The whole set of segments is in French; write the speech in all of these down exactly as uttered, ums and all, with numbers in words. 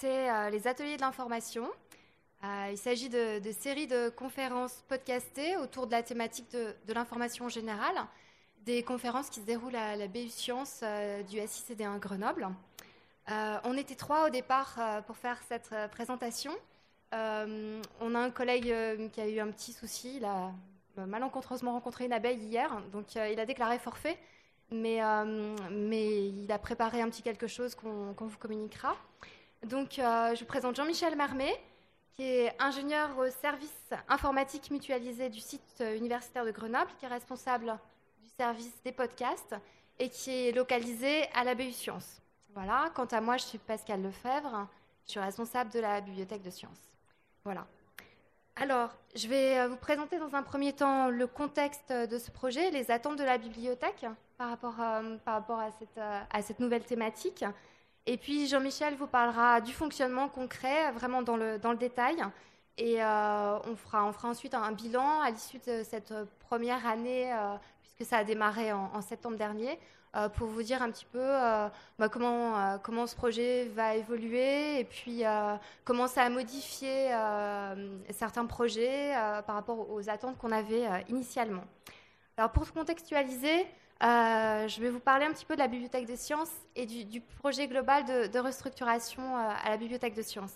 présenter euh, les ateliers de l'information. Euh, il s'agit de, de séries de conférences podcastées autour de la thématique de, de l'information en général, des conférences qui se déroulent à la B U Sciences euh, du S I C D un Grenoble. Euh, on était trois au départ euh, pour faire cette euh, présentation. Euh, on a un collègue euh, qui a eu un petit souci, il a euh, malencontreusement rencontré une abeille hier, donc euh, il a déclaré forfait, mais, euh, mais il a préparé un petit quelque chose qu'on, qu'on vous communiquera. Donc euh, je vous présente Jean-Michel Marmet, qui est ingénieur au service informatique mutualisé du site universitaire de Grenoble, qui est responsable du service des podcasts et qui est localisé à la B U Sciences. Voilà. Quant à moi, je suis Pascale Lefebvre, je suis responsable de la bibliothèque de sciences. Voilà. Alors, je vais vous présenter dans un premier temps le contexte de ce projet, les attentes de la bibliothèque par rapport, euh, par rapport à, cette, euh, à cette nouvelle thématique. Et puis, Jean-Michel vous parlera du fonctionnement concret, vraiment dans le, dans le détail. Et euh, on, fera, on fera ensuite un bilan à l'issue de cette première année, euh, puisque ça a démarré en, en septembre dernier, euh, pour vous dire un petit peu euh, bah, comment, euh, comment ce projet va évoluer et puis euh, comment ça a modifié euh, certains projets euh, par rapport aux attentes qu'on avait euh, initialement. Alors, pour se contextualiser, Euh, je vais vous parler un petit peu de la bibliothèque de sciences et du, du projet global de, de restructuration euh, à la bibliothèque de sciences.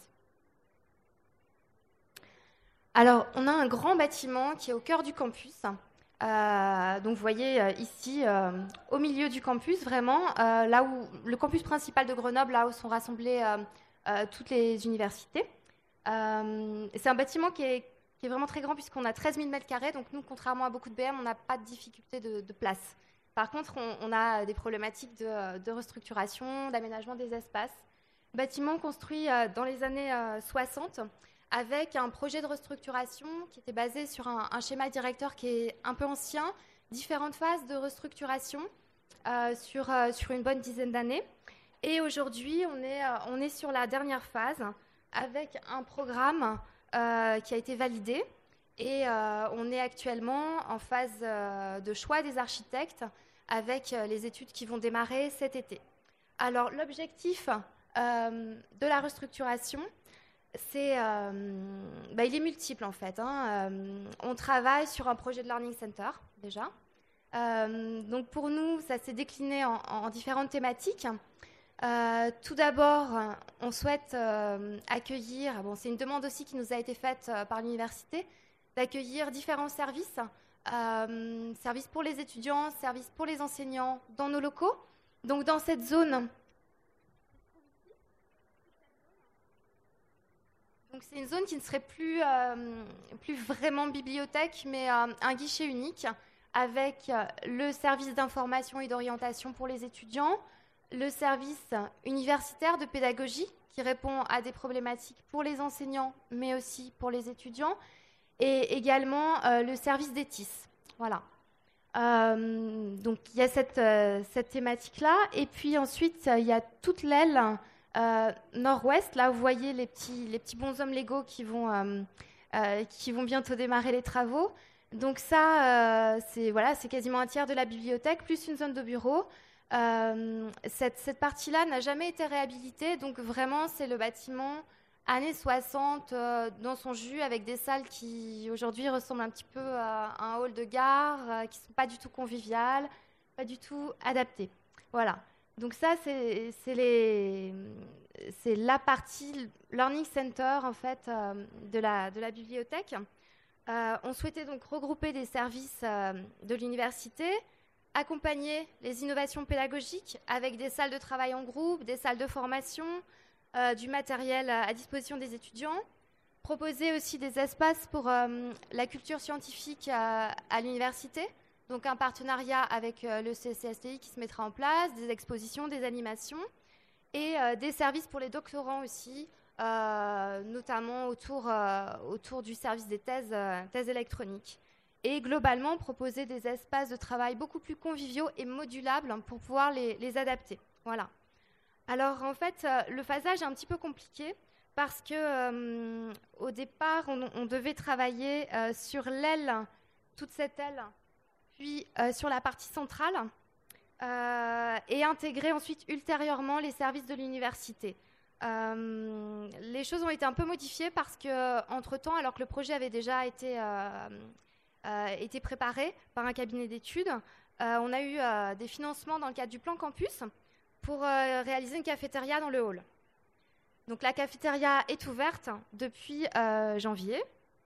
Alors, on a un grand bâtiment qui est au cœur du campus. Euh, donc, vous voyez euh, ici, euh, au milieu du campus, vraiment, euh, là où le campus principal de Grenoble, là où sont rassemblées euh, euh, toutes les universités. Euh, c'est un bâtiment qui est, qui est vraiment très grand puisqu'on a treize mille mètres carrés. Donc, nous, contrairement à beaucoup de B M, on n'a pas de difficulté de, de place. Par contre, on, on a des problématiques de, de restructuration, d'aménagement des espaces. Bâtiment construit euh, dans les années euh, soixante avec un projet de restructuration qui était basé sur un, un schéma directeur qui est un peu ancien, différentes phases de restructuration euh, sur, euh, sur une bonne dizaine d'années. Et aujourd'hui, on est, euh, on est sur la dernière phase avec un programme euh, qui a été validé. Et euh, on est actuellement en phase euh, de choix des architectes avec euh, les études qui vont démarrer cet été. Alors, l'objectif euh, de la restructuration, c'est, euh, bah, il est multiple en fait. Hein. Euh, on travaille sur un projet de Learning Center déjà. Euh, donc pour nous, ça s'est décliné en, en différentes thématiques. Euh, tout d'abord, on souhaite euh, accueillir, bon, c'est une demande aussi qui nous a été faite euh, par l'université, d'accueillir différents services, euh, services pour les étudiants, services pour les enseignants dans nos locaux. Donc dans cette zone, donc c'est une zone qui ne serait plus, euh, plus vraiment bibliothèque, mais euh, un guichet unique avec le service d'information et d'orientation pour les étudiants, le service universitaire de pédagogie qui répond à des problématiques pour les enseignants, mais aussi pour les étudiants, et également euh, le service des T I S. Voilà. Euh, donc il y a cette, euh, cette thématique-là. Et puis ensuite, il y a toute l'aile euh, nord-ouest. Là, vous voyez les petits, les petits bonshommes Lego qui vont, euh, euh, qui vont bientôt démarrer les travaux. Donc ça, euh, c'est, voilà, c'est quasiment un tiers de la bibliothèque, plus une zone de bureau. Euh, cette, cette partie-là n'a jamais été réhabilitée. Donc vraiment, c'est le bâtiment années soixante euh, dans son jus, avec des salles qui aujourd'hui ressemblent un petit peu à un hall de gare, euh, qui ne sont pas du tout conviviales, pas du tout adaptées. Voilà. Donc ça, c'est, c'est, les, c'est la partie Learning Center en fait, euh, de, la, de la bibliothèque. Euh, on souhaitait donc regrouper des services euh, de l'université, accompagner les innovations pédagogiques avec des salles de travail en groupe, des salles de formation, Euh, du matériel à disposition des étudiants, proposer aussi des espaces pour euh, la culture scientifique à, à l'université, donc un partenariat avec euh, le C C S T I qui se mettra en place, des expositions, des animations, et euh, des services pour les doctorants aussi, euh, notamment autour, euh, autour du service des thèses, euh, thèses électroniques. Et globalement, proposer des espaces de travail beaucoup plus conviviaux et modulables pour pouvoir les, les adapter. Voilà. Alors, en fait, euh, le phasage est un petit peu compliqué parce que euh, au départ, on, on devait travailler euh, sur l'aile, toute cette aile, puis euh, sur la partie centrale euh, et intégrer ensuite ultérieurement les services de l'université. Euh, les choses ont été un peu modifiées parce qu'entre-temps, alors que le projet avait déjà été, euh, euh, été préparé par un cabinet d'études, euh, on a eu euh, des financements dans le cadre du plan campus pour euh, réaliser une cafétéria dans le hall. Donc la cafétéria est ouverte depuis euh, janvier.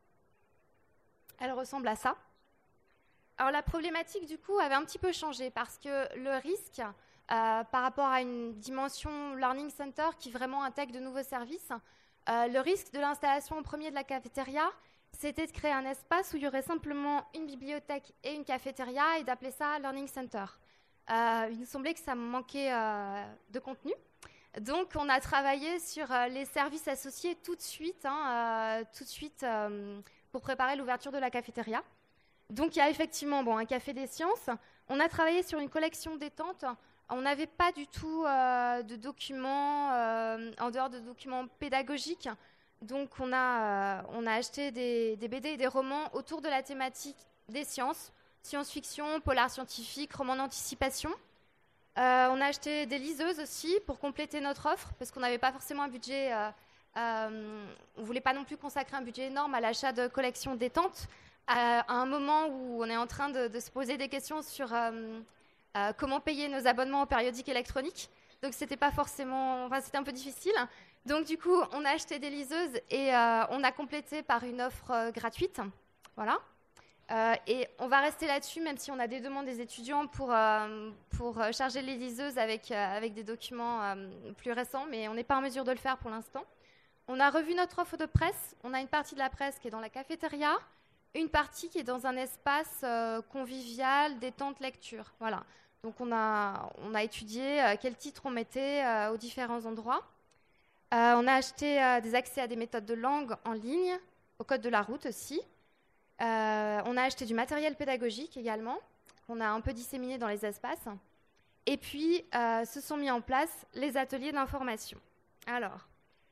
Elle ressemble à ça. Alors la problématique du coup avait un petit peu changé parce que le risque euh, par rapport à une dimension Learning Center qui vraiment intègre de nouveaux services, euh, le risque de l'installation en premier de la cafétéria, c'était de créer un espace où il y aurait simplement une bibliothèque et une cafétéria et d'appeler ça Learning Center. Euh, il nous semblait que ça manquait euh, de contenu. Donc on a travaillé sur euh, les services associés tout de suite, hein, euh, tout de suite euh, pour préparer l'ouverture de la cafétéria. Donc, il y a effectivement bon, un café des sciences. On a travaillé sur une collection détente. On n'avait pas du tout euh, de documents, euh, en dehors de documents pédagogiques. Donc, on a, euh, on a acheté des, des B D et des romans autour de la thématique des sciences, science-fiction, polar scientifique, roman d'anticipation. Euh, on a acheté des liseuses aussi pour compléter notre offre, parce qu'on n'avait pas forcément un budget... Euh, euh, on ne voulait pas non plus consacrer un budget énorme à l'achat de collections détentes, à un moment où on est en train de, de se poser des questions sur euh, euh, comment payer nos abonnements au périodique électronique. Donc, c'était pas forcément... Enfin, c'était un peu difficile. Donc, du coup, on a acheté des liseuses et euh, on a complété par une offre euh, gratuite. Voilà. Euh, et on va rester là-dessus, même si on a des demandes des étudiants pour, euh, pour charger les liseuses avec, euh, avec des documents euh, plus récents, mais on n'est pas en mesure de le faire pour l'instant. On a revu notre offre de presse. On a une partie de la presse qui est dans la cafétéria, une partie qui est dans un espace euh, convivial, détente, lecture. Voilà. Donc, on a, on a étudié euh, quels titres on mettait euh, aux différents endroits. Euh, on a acheté euh, des accès à des méthodes de langue en ligne, au code de la route aussi. Euh, on a acheté du matériel pédagogique également, qu'on a un peu disséminé dans les espaces. Et puis, euh, se sont mis en place les ateliers d'information. Alors...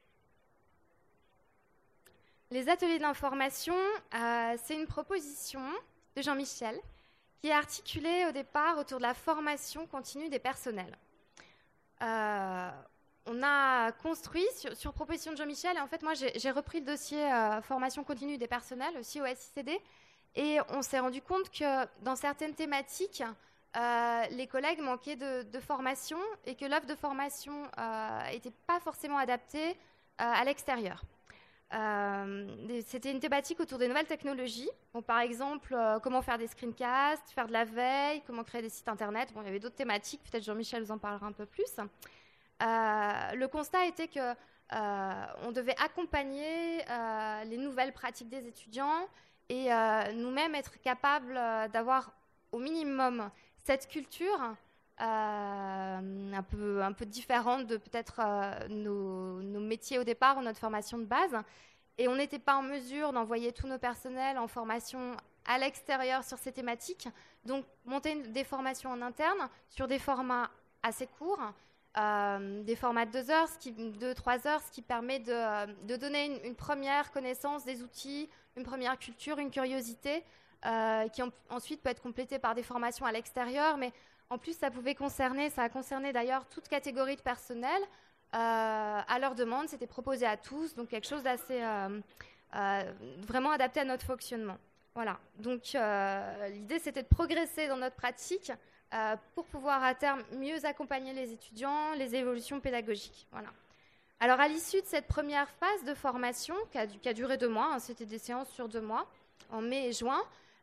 Les ateliers d'information, euh, c'est une proposition de Jean-Michel qui est articulée au départ autour de la formation continue des personnels. Euh, on a construit sur, sur proposition de Jean-Michel, et en fait moi j'ai, j'ai repris le dossier euh, formation continue des personnels aussi au S I C D, et on s'est rendu compte que dans certaines thématiques, euh, les collègues manquaient de, de formation et que l'offre de formation n'était euh, pas forcément adaptée euh, à l'extérieur. Euh, c'était une thématique autour des nouvelles technologies. Bon, par exemple, euh, comment faire des screencasts, faire de la veille, comment créer des sites internet. Bon, il y avait d'autres thématiques, peut-être Jean-Michel vous en parlera un peu plus. Euh, le constat était que euh, on devait accompagner euh, les nouvelles pratiques des étudiants et euh, nous-mêmes être capables euh, d'avoir au minimum cette culture euh, un peu, un peu différente de peut-être euh, nos, nos métiers au départ ou notre formation de base. Et on n'était pas en mesure d'envoyer tous nos personnels en formation à l'extérieur sur ces thématiques. Donc, monter une, des formations en interne sur des formats assez courts, euh, des formats de deux heures, ce qui, deux, trois heures, ce qui permet de, de donner une, une première connaissance des outils, une première culture, une curiosité, euh, qui en, ensuite peut être complétée par des formations à l'extérieur. Mais en plus, ça pouvait concerner, ça a concerné d'ailleurs toute catégorie de personnel. Euh, à leur demande, c'était proposé à tous, donc quelque chose d'assez euh, euh, vraiment adapté à notre fonctionnement. Voilà. Donc euh, l'idée, c'était de progresser dans notre pratique euh, pour pouvoir à terme mieux accompagner les étudiants, les évolutions pédagogiques. Voilà. Alors à l'issue de cette première phase de formation, qui a, qui a duré deux mois, hein, c'était des séances sur deux mois, en mai et juin,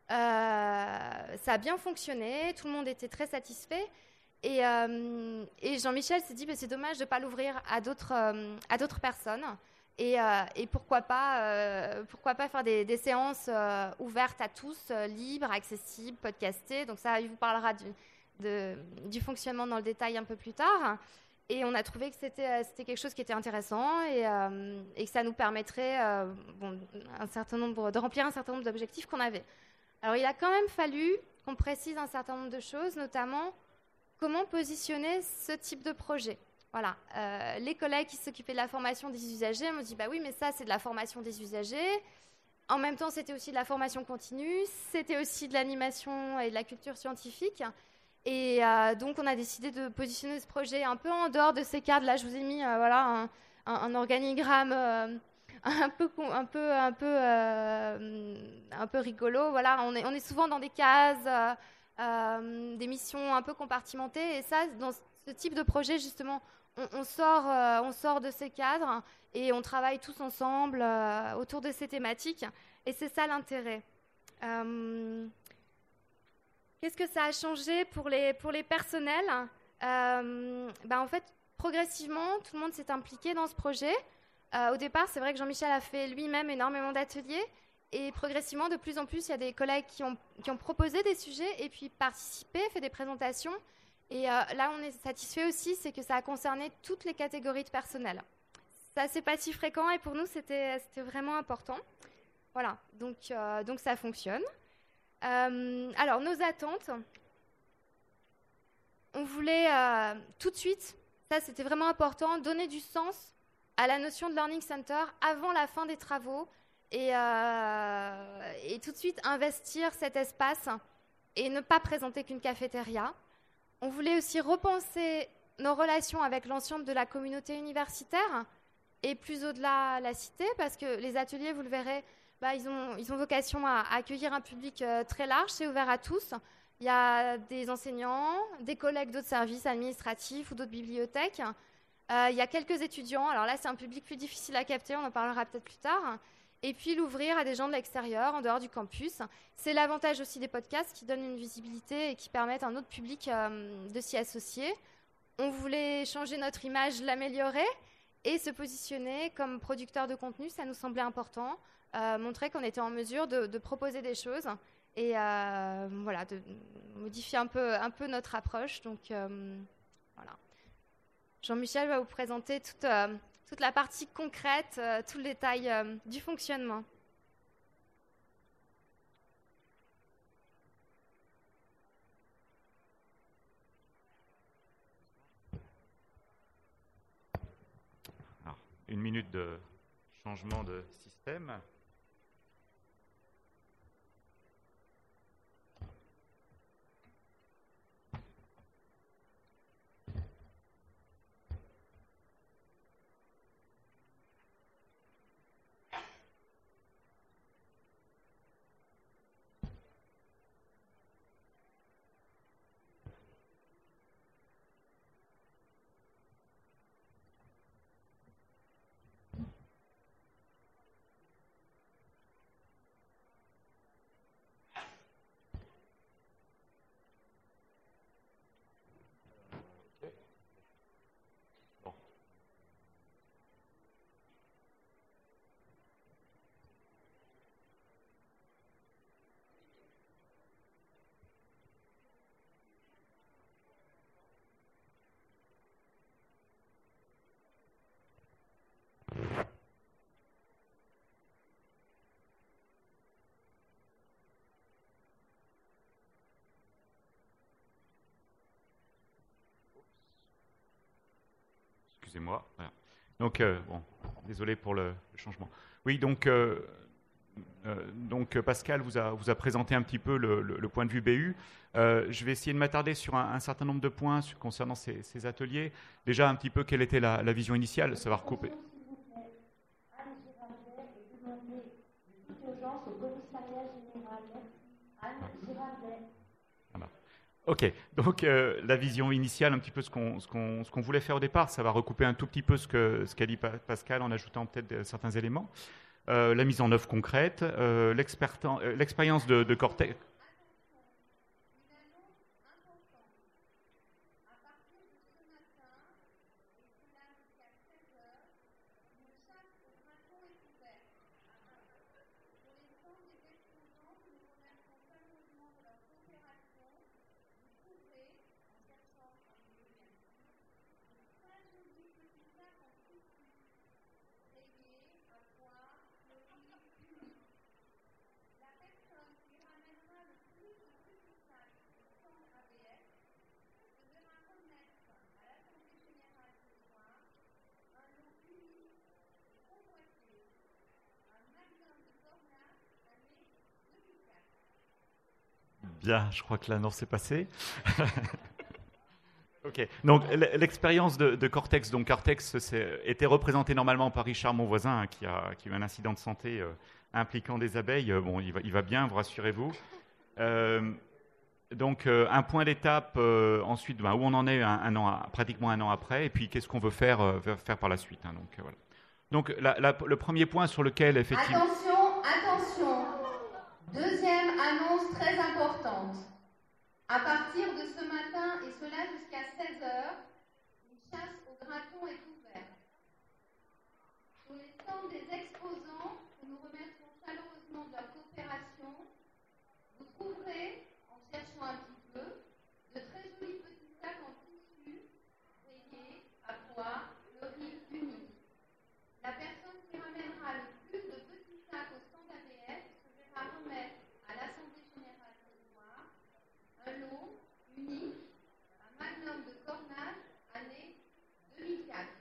euh, ça a bien fonctionné, tout le monde était très satisfait. Et, euh, et Jean-Michel s'est dit, bah, c'est dommage de ne pas l'ouvrir à d'autres, euh, à d'autres personnes. Et, euh, et pourquoi pas, euh, pourquoi pas faire des, des séances euh, ouvertes à tous, euh, libres, accessibles, podcastées. Donc ça, il vous parlera du, de, du fonctionnement dans le détail un peu plus tard. Et on a trouvé que c'était, c'était quelque chose qui était intéressant et, euh, et que ça nous permettrait euh, bon, un certain nombre, de remplir un certain nombre d'objectifs qu'on avait. Alors, il a quand même fallu qu'on précise un certain nombre de choses, notamment comment positionner ce type de projet. Voilà. Euh, les collègues qui s'occupaient de la formation des usagers m'ont dit « bah oui, mais ça, c'est de la formation des usagers ». En même temps, c'était aussi de la formation continue, c'était aussi de l'animation et de la culture scientifique. Et euh, donc, on a décidé de positionner ce projet un peu en dehors de ces cadres. Là, je vous ai mis euh, voilà, un, un, un organigramme euh, un peu, un peu, un peu, euh, un peu rigolo. Voilà, on est, on est souvent dans des cases, euh, euh, des missions un peu compartimentées. Et ça, dans ce type de projet, justement, on, on sort, euh, on sort de ces cadres et on travaille tous ensemble euh, autour de ces thématiques. Et c'est ça l'intérêt. Euh, Qu'est-ce que ça a changé pour les, pour les personnels? euh, ben En fait, progressivement, tout le monde s'est impliqué dans ce projet. Euh, au départ, c'est vrai que Jean-Michel a fait lui-même énormément d'ateliers. Et progressivement, de plus en plus, il y a des collègues qui ont, qui ont proposé des sujets et puis participé, fait des présentations. Et euh, là, on est satisfait aussi, c'est que ça a concerné toutes les catégories de personnel. Ça, c'est pas si fréquent et pour nous, c'était c'était vraiment important. Voilà, donc, euh, donc ça fonctionne. Euh, alors, nos attentes, on voulait euh, tout de suite, ça c'était vraiment important, donner du sens à la notion de Learning Center avant la fin des travaux et, euh, et tout de suite investir cet espace et ne pas présenter qu'une cafétéria. On voulait aussi repenser nos relations avec l'ensemble de la communauté universitaire et plus au-delà la cité, parce que les ateliers, vous le verrez, bah, ils, ont, ils ont vocation à, à accueillir un public euh, très large, c'est ouvert à tous. Il y a des enseignants, des collègues d'autres services administratifs ou d'autres bibliothèques. Euh, il y a quelques étudiants, alors là c'est un public plus difficile à capter, on en parlera peut-être plus tard. Et puis l'ouvrir à des gens de l'extérieur, en dehors du campus. C'est l'avantage aussi des podcasts qui donnent une visibilité et qui permettent à un autre public euh, de s'y associer. On voulait changer notre image, l'améliorer et se positionner comme producteur de contenu, ça nous semblait important. Euh, montrer qu'on était en mesure de, de proposer des choses et euh, voilà, de modifier un peu, un peu notre approche. Donc euh, voilà. Jean-Michel va vous présenter toute, euh, toute la partie concrète, euh, tout le détail euh, du fonctionnement. Alors, une minute de changement de système. Excusez-moi. Voilà. Donc, euh, bon, désolé pour le, le changement. Oui, donc, euh, euh, donc Pascal vous a, vous a présenté un petit peu le, le, le point de vue B U. Euh, je vais essayer de m'attarder sur un, un certain nombre de points sur, concernant ces, ces ateliers. Déjà, un petit peu, quelle était la, la vision initiale, ça va recouper. Ok, donc euh, la vision initiale, un petit peu ce qu'on ce qu'on ce qu'on voulait faire au départ, ça va recouper un tout petit peu ce que ce qu'a dit Pascal en ajoutant peut-être certains éléments. Euh, la mise en œuvre concrète, euh, l'expérience de, de Cortex. Bien, je crois que l'annonce est passée. Ok. Ok. Donc l'expérience de, de Cortex, donc Cortex était représentée normalement par Richard, mon voisin, hein, qui, a, qui a eu un incident de santé euh, impliquant des abeilles. Euh, bon, il va, il va bien, vous rassurez-vous. Euh, donc euh, un point d'étape. Euh, ensuite, ben, où on en est un, un an, pratiquement un an après, et puis qu'est-ce qu'on veut faire, euh, faire par la suite. Hein, donc euh, voilà. Donc la, la, le premier point sur lequel effectivement. Attention, attention. Deuxième annonce très importante. À partir de ce matin et cela jusqu'à seize heures, une chasse au graton est ouverte. Sur les stands des exposants, que nous remercions chaleureusement de leur coopération, vous trouverez, en cherchant un petit peu, de très jolis petits sacs en tissu, rayés, à pois, fleuris, unis. La personne qui ramènera le plus de petits sacs au stand A B S se verra remettre à l'Assemblée générale ce soir un lot unique, un magnum de cornage, année deux mille quatre.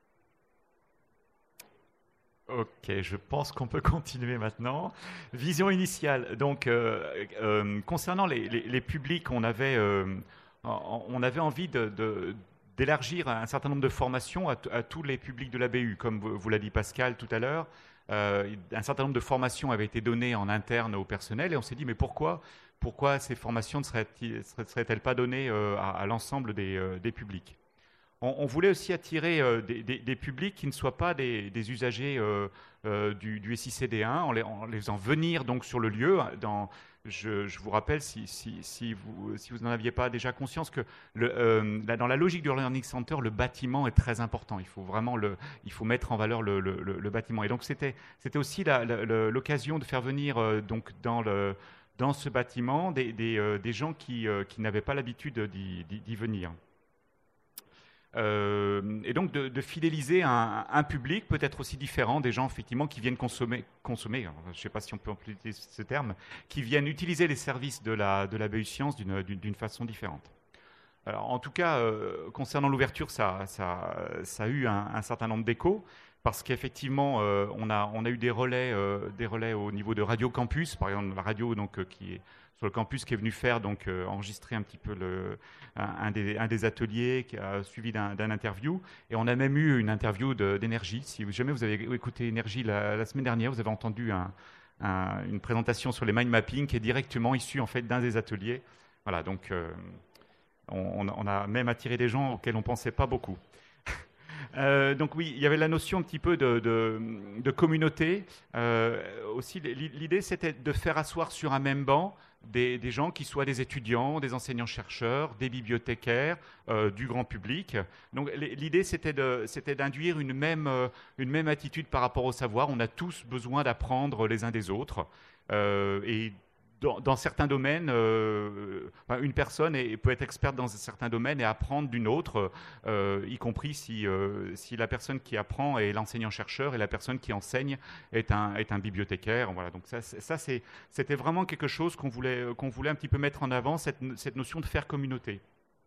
Ok, je pense qu'on peut continuer maintenant. Vision initiale. Donc, euh, euh, concernant les, les, les publics, on avait, euh, on avait envie de, de, d'élargir un certain nombre de formations à, à tous les publics de l'A B U. Comme vous, vous l'a dit Pascal tout à l'heure, euh, un certain nombre de formations avaient été données en interne au personnel et on s'est dit, mais pourquoi Pourquoi ces formations ne seraient-elles seraient pas données euh, à, à l'ensemble des, euh, des publics? on, on voulait aussi attirer euh, des, des, des publics qui ne soient pas des, des usagers euh, euh, du, du S I C D un, en les, en les faisant venir donc sur le lieu. Dans, je, je vous rappelle, si, si, si vous si vous n'en aviez pas déjà conscience, que le, euh, là, dans la logique du Learning Center, le bâtiment est très important. Il faut vraiment le, il faut mettre en valeur le, le, le, le bâtiment. Et donc c'était c'était aussi la, la, l'occasion de faire venir euh, donc dans le dans ce bâtiment des, des, euh, des gens qui, euh, qui n'avaient pas l'habitude d'y, d'y venir. Euh, et donc de, de fidéliser un, un public peut-être aussi différent, des gens effectivement qui viennent consommer, consommer je ne sais pas si on peut employer ce terme, qui viennent utiliser les services de la, de la B U Sciences d'une, d'une, d'une façon différente. Alors, en tout cas, euh, concernant l'ouverture, ça, ça, ça a eu un, un certain nombre d'échos. Parce qu'effectivement, euh, on, a, on a eu des relais, euh, des relais au niveau de Radio Campus, par exemple la radio donc, euh, qui est sur le campus qui est venue faire, donc euh, enregistrer un petit peu le, un, un, des, un des ateliers qui a suivi d'un, d'un interview. Et on a même eu une interview de, d'Énergie. Si jamais vous avez écouté Énergie la, la semaine dernière, vous avez entendu un, un, une présentation sur les mind mapping qui est directement issue en fait d'un des ateliers. Voilà, donc euh, on, on a même attiré des gens auxquels on ne pensait pas beaucoup. Euh, donc oui, il y avait la notion un petit peu de, de, de communauté. Euh, aussi, l'idée, c'était de faire asseoir sur un même banc des, des gens qui soient des étudiants, des enseignants-chercheurs, des bibliothécaires, euh, du grand public. Donc l'idée, c'était, de, c'était d'induire une même, une même attitude par rapport au savoir. On a tous besoin d'apprendre les uns des autres. Euh, et Dans, dans certains domaines, euh, enfin, une personne est, peut être experte dans certains domaines et apprendre d'une autre, euh, y compris si, euh, si la personne qui apprend est l'enseignant-chercheur et la personne qui enseigne est un, est un bibliothécaire. Voilà. Donc ça, ça c'est, c'était vraiment quelque chose qu'on voulait, qu'on voulait un petit peu mettre en avant, cette, cette notion de faire communauté.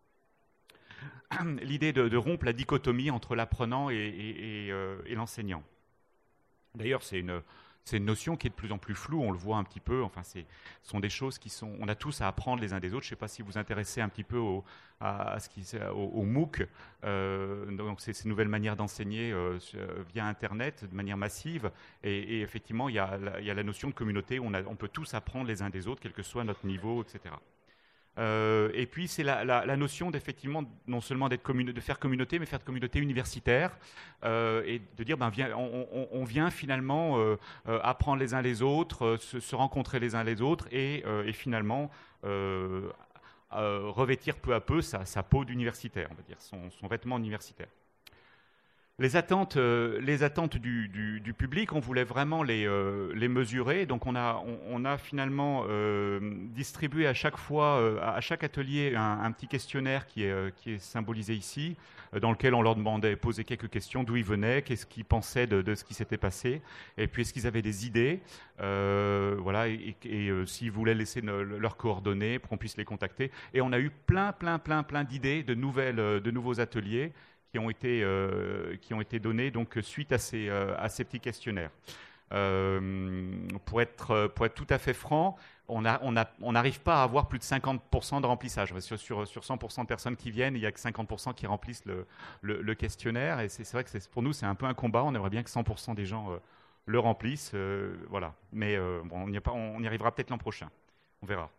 L'idée de, de rompre la dichotomie entre l'apprenant et, et, et, euh, et l'enseignant. D'ailleurs, c'est une... C'est une notion qui est de plus en plus floue, on le voit un petit peu. Enfin, c'est, ce sont des choses qui sont. On a tous à apprendre les uns des autres. Je ne sais pas si vous vous intéressez un petit peu au, à, à ce qui, au, au MOOC, euh, donc c'est ces nouvelles manières d'enseigner euh, via Internet de manière massive. Et, et effectivement, il y, a la, il y a la notion de communauté où on, a, on peut tous apprendre les uns des autres, quel que soit notre niveau, et cetera. Euh, et puis, c'est la, la, la notion d'effectivement, non seulement d'être commune, de faire communauté, mais faire de communauté universitaire euh, et de dire, ben, viens, on, on, on vient finalement euh, euh, apprendre les uns les autres, euh, se, se rencontrer les uns les autres et, euh, et finalement euh, euh, revêtir peu à peu sa, sa peau d'universitaire, on va dire, son, son vêtement universitaire. Les attentes, euh, les attentes du, du, du public, on voulait vraiment les, euh, les mesurer. Donc, on a, on, on a finalement euh, distribué à chaque fois, euh, à chaque atelier, un, un petit questionnaire qui est, euh, qui est symbolisé ici, euh, dans lequel on leur demandait, posait quelques questions, d'où ils venaient, qu'est-ce qu'ils pensaient de, de ce qui s'était passé, et puis est-ce qu'ils avaient des idées, euh, voilà, et, et, et euh, s'ils voulaient laisser ne, leurs coordonnées pour qu'on puisse les contacter. Et on a eu plein, plein, plein, plein d'idées de nouvelles, de nouveaux ateliers qui ont été, euh, qui ont été donnés donc, suite à ces, euh, à ces petits questionnaires. Euh, pour, être, pour être tout à fait franc, on n'arrive pas à avoir plus de cinquante pour cent de remplissage. Sur, sur, sur cent pour cent de personnes qui viennent, il n'y a que cinquante pour cent qui remplissent le, le, le questionnaire. Et c'est vrai que pour nous, c'est un peu un combat. On aimerait bien que cent pour cent des gens euh, le remplissent. Euh, voilà. Mais euh, bon, on, y a pas, on y arrivera peut-être l'an prochain. On verra.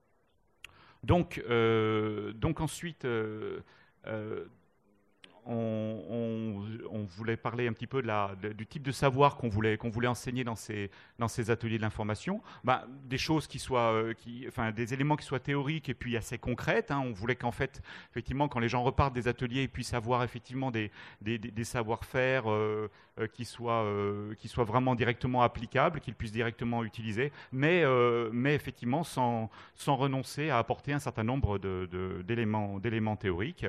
Donc, euh, donc ensuite, euh, euh, on, on, on voulait parler un petit peu de la, de, du type de savoir qu'on voulait, qu'on voulait enseigner dans ces, dans ces ateliers de l'information. Ben, des choses qui soient, euh, qui, enfin, des éléments qui soient théoriques et puis assez concrètes. Hein. On voulait qu'en fait, effectivement, quand les gens repartent des ateliers, ils puissent avoir effectivement des, des, des, des savoir-faire euh, euh, qui soient, euh, qui soient vraiment directement applicables, qu'ils puissent directement utiliser, mais, euh, mais effectivement sans, sans renoncer à apporter un certain nombre de, de, d'éléments, d'éléments théoriques.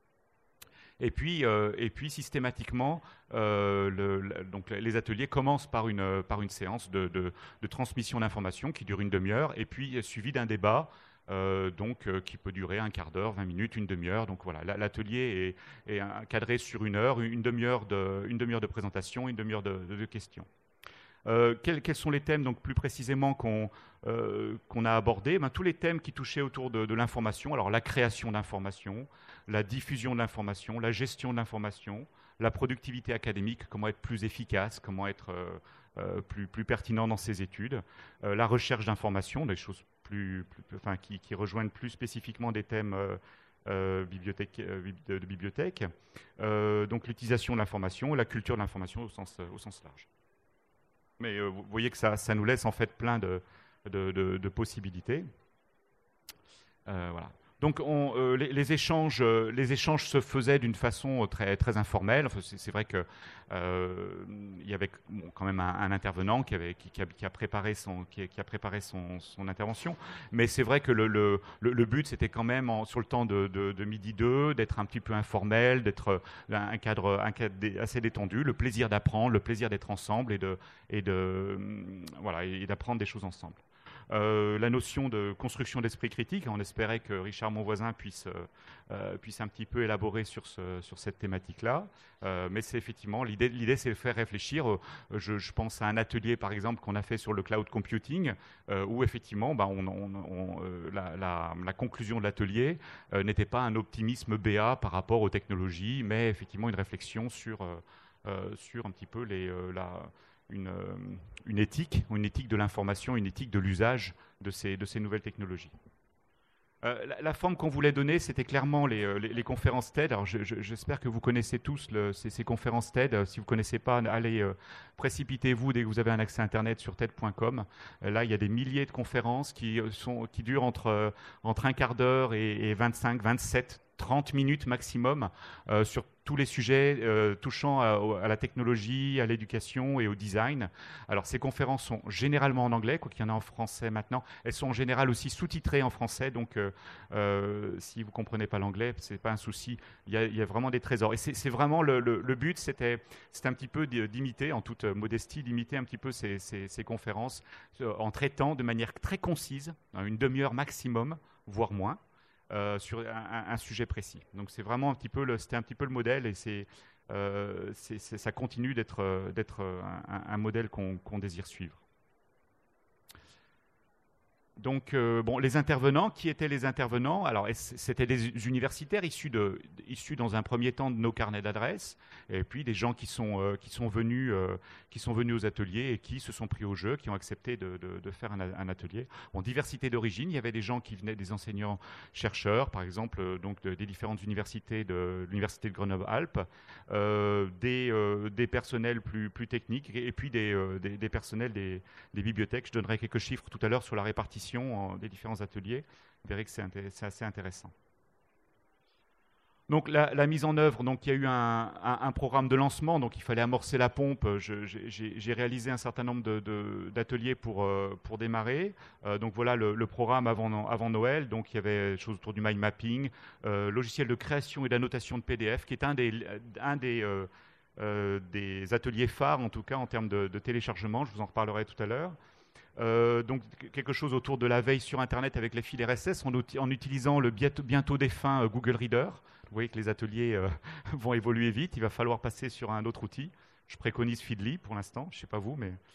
Et puis, euh, et puis systématiquement, euh, le, le, donc les ateliers commencent par une, par une séance de, de, de transmission d'informations qui dure une demi-heure, et puis suivi d'un débat euh, donc, euh, qui peut durer un quart d'heure, vingt minutes, une demi-heure. Donc voilà, l'atelier est, est cadré sur une heure, une demi-heure de, une demi-heure de présentation, une demi-heure de, de, de questions. Euh, quels, quels sont les thèmes donc, plus précisément qu'on euh, qu'on a abordés? Ben, tous les thèmes qui touchaient autour de, de l'information, alors la création d'informations, la diffusion de l'information, la gestion de l'information, la productivité académique, comment être plus efficace, comment être euh, euh, plus, plus pertinent dans ses études, euh, la recherche d'informations, des choses plus, plus, enfin, qui, qui rejoignent plus spécifiquement des thèmes euh, euh, bibliothèque, euh, de, de bibliothèque, euh, donc l'utilisation de l'information, la culture de l'information au sens, au sens large. Mais euh, vous voyez que ça, ça nous laisse en fait plein de, de, de, de possibilités. Euh, voilà. Donc on, euh, les, les, échanges, euh, les échanges se faisaient d'une façon très, très informelle. Enfin, c'est vrai qu'il euh, y avait bon, quand même un, un intervenant qui, avait, qui, qui, a, qui a préparé, son, qui a, qui a préparé son, son intervention. Mais c'est vrai que le, le, le, le but, c'était quand même, en, sur le temps de, de, de midi deux, d'être un petit peu informel, d'être un cadre, un cadre assez détendu, le plaisir d'apprendre, le plaisir d'être ensemble et de, et de, voilà, et d'apprendre des choses ensemble. Euh, la notion de construction d'esprit critique, on espérait que Richard Monvoisin puisse, euh, puisse un petit peu élaborer sur, ce, sur cette thématique-là, euh, mais c'est effectivement, l'idée, l'idée c'est de faire réfléchir, euh, je, je pense à un atelier par exemple qu'on a fait sur le cloud computing, euh, où effectivement bah, on, on, on, euh, la, la, la conclusion de l'atelier euh, n'était pas un optimisme béat par rapport aux technologies, mais effectivement une réflexion sur, euh, euh, sur un petit peu les, euh, la... Une, une éthique, une éthique de l'information, une éthique de l'usage de ces, de ces nouvelles technologies. Euh, la, la forme qu'on voulait donner, c'était clairement les, les, les conférences TED. Alors, je, je, j'espère que vous connaissez tous le, ces, ces conférences TED. Si vous ne connaissez pas, allez, euh, précipitez-vous dès que vous avez un accès Internet sur TED point com. Euh, là, il y a des milliers de conférences qui, sont, qui durent entre, euh, entre un quart d'heure et, et vingt-cinq, vingt-sept, trente minutes maximum euh, sur tous les sujets euh, touchant à, à la technologie, à l'éducation et au design. Alors ces conférences sont généralement en anglais, quoi qu'il y en a en français maintenant. Elles sont en général aussi sous-titrées en français, donc euh, euh, si vous ne comprenez pas l'anglais, ce n'est pas un souci. Il y, a, il y a vraiment des trésors. Et c'est vraiment le, le, le but, c'était un petit peu d'imiter, en toute modestie, d'imiter un petit peu ces, ces, ces conférences euh, en traitant de manière très concise, une demi-heure maximum, voire moins, Euh, sur un, un sujet précis. Donc c'est vraiment un petit peu le, c'était un petit peu le modèle et c'est, euh, c'est, c'est, ça continue d'être, d'être un, un modèle qu'on, qu'on désire suivre. Donc, euh, bon, les intervenants, qui étaient les intervenants? Alors, c'était des universitaires issus, de, issus dans un premier temps de nos carnets d'adresses, et puis des gens qui sont, euh, qui, sont venus, euh, qui sont venus aux ateliers et qui se sont pris au jeu, qui ont accepté de, de, de faire un, un atelier. En diversité d'origine, il y avait des gens qui venaient des enseignants-chercheurs, par exemple, euh, donc de, des différentes universités de l'université de Grenoble-Alpes, euh, des, euh, des personnels plus, plus techniques, et puis des, euh, des, des personnels des, des bibliothèques. Je donnerai quelques chiffres tout à l'heure sur la répartition des différents ateliers. Vous verrez que c'est assez intéressant. Donc la, la mise en œuvre, donc il y a eu un, un, un programme de lancement, donc il fallait amorcer la pompe. J'ai réalisé un certain nombre d'ateliers pour, euh, pour démarrer. Euh, donc voilà le, le programme avant, avant Noël. Donc il y avait des choses autour du mind mapping, euh, logiciel de création et d'annotation de P D F, qui est un des, un des, euh, euh, des ateliers phares, en tout cas en termes de, de téléchargement. Je vous en reparlerai tout à l'heure. Euh, donc quelque chose autour de la veille sur Internet avec les fils R S S en, en utilisant le bientôt, bientôt défunt euh, Google Reader. Vous voyez que les ateliers euh, vont évoluer vite, il va falloir passer sur un autre outil. Je préconise Feedly pour l'instant, je ne sais pas vous, mais...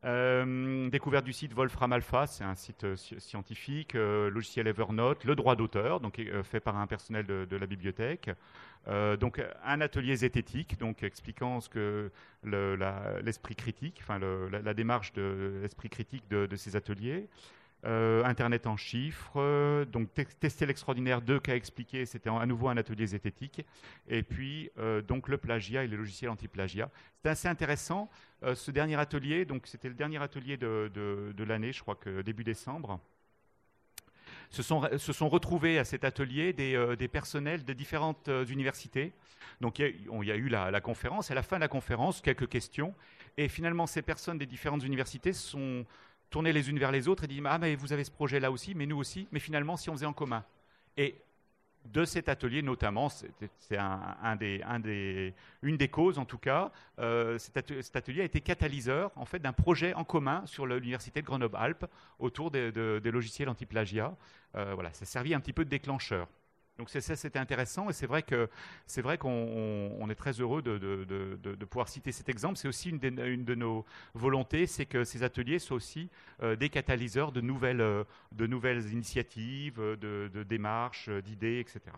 Euh, découverte du site Wolfram Alpha, c'est un site euh, scientifique, euh, logiciel Evernote, le droit d'auteur, donc euh, fait par un personnel de, de la bibliothèque. Euh, donc un atelier zététique, donc expliquant ce que le, la, l'esprit critique, enfin le, la, la démarche de l'esprit critique de, de ces ateliers. Euh, Internet en chiffres, euh, donc te tester l'extraordinaire, deux cas expliqués, c'était à nouveau un atelier zététique, et puis euh, donc le plagiat et les logiciels anti-plagiat. C'était assez intéressant, euh, ce dernier atelier, donc c'était le dernier atelier de, de, de l'année, je crois que début décembre. Se sont, se sont retrouvés à cet atelier des, euh, des personnels de différentes euh, universités. Donc il y, y a eu la, la conférence, et à la fin de la conférence, quelques questions, et finalement ces personnes des différentes universités sont tourner les unes vers les autres et dire « Ah, mais vous avez ce projet là aussi, mais nous aussi, mais finalement, si on faisait en commun ». Et de cet atelier, notamment, c'est un, un des, un des, une des causes, en tout cas, euh, cet, atelier, cet atelier a été catalyseur, en fait, d'un projet en commun sur l'université de Grenoble-Alpes autour des, de, des logiciels anti-plagiat. Euh, voilà, ça a servi un petit peu de déclencheur. Donc ça, c'était intéressant, et c'est vrai que c'est vrai qu'on on est très heureux de, de, de, de pouvoir citer cet exemple. C'est aussi une de, une de nos volontés, c'est que ces ateliers soient aussi euh, des catalyseurs de nouvelles, euh, de nouvelles initiatives, de, de démarches, d'idées, et cetera.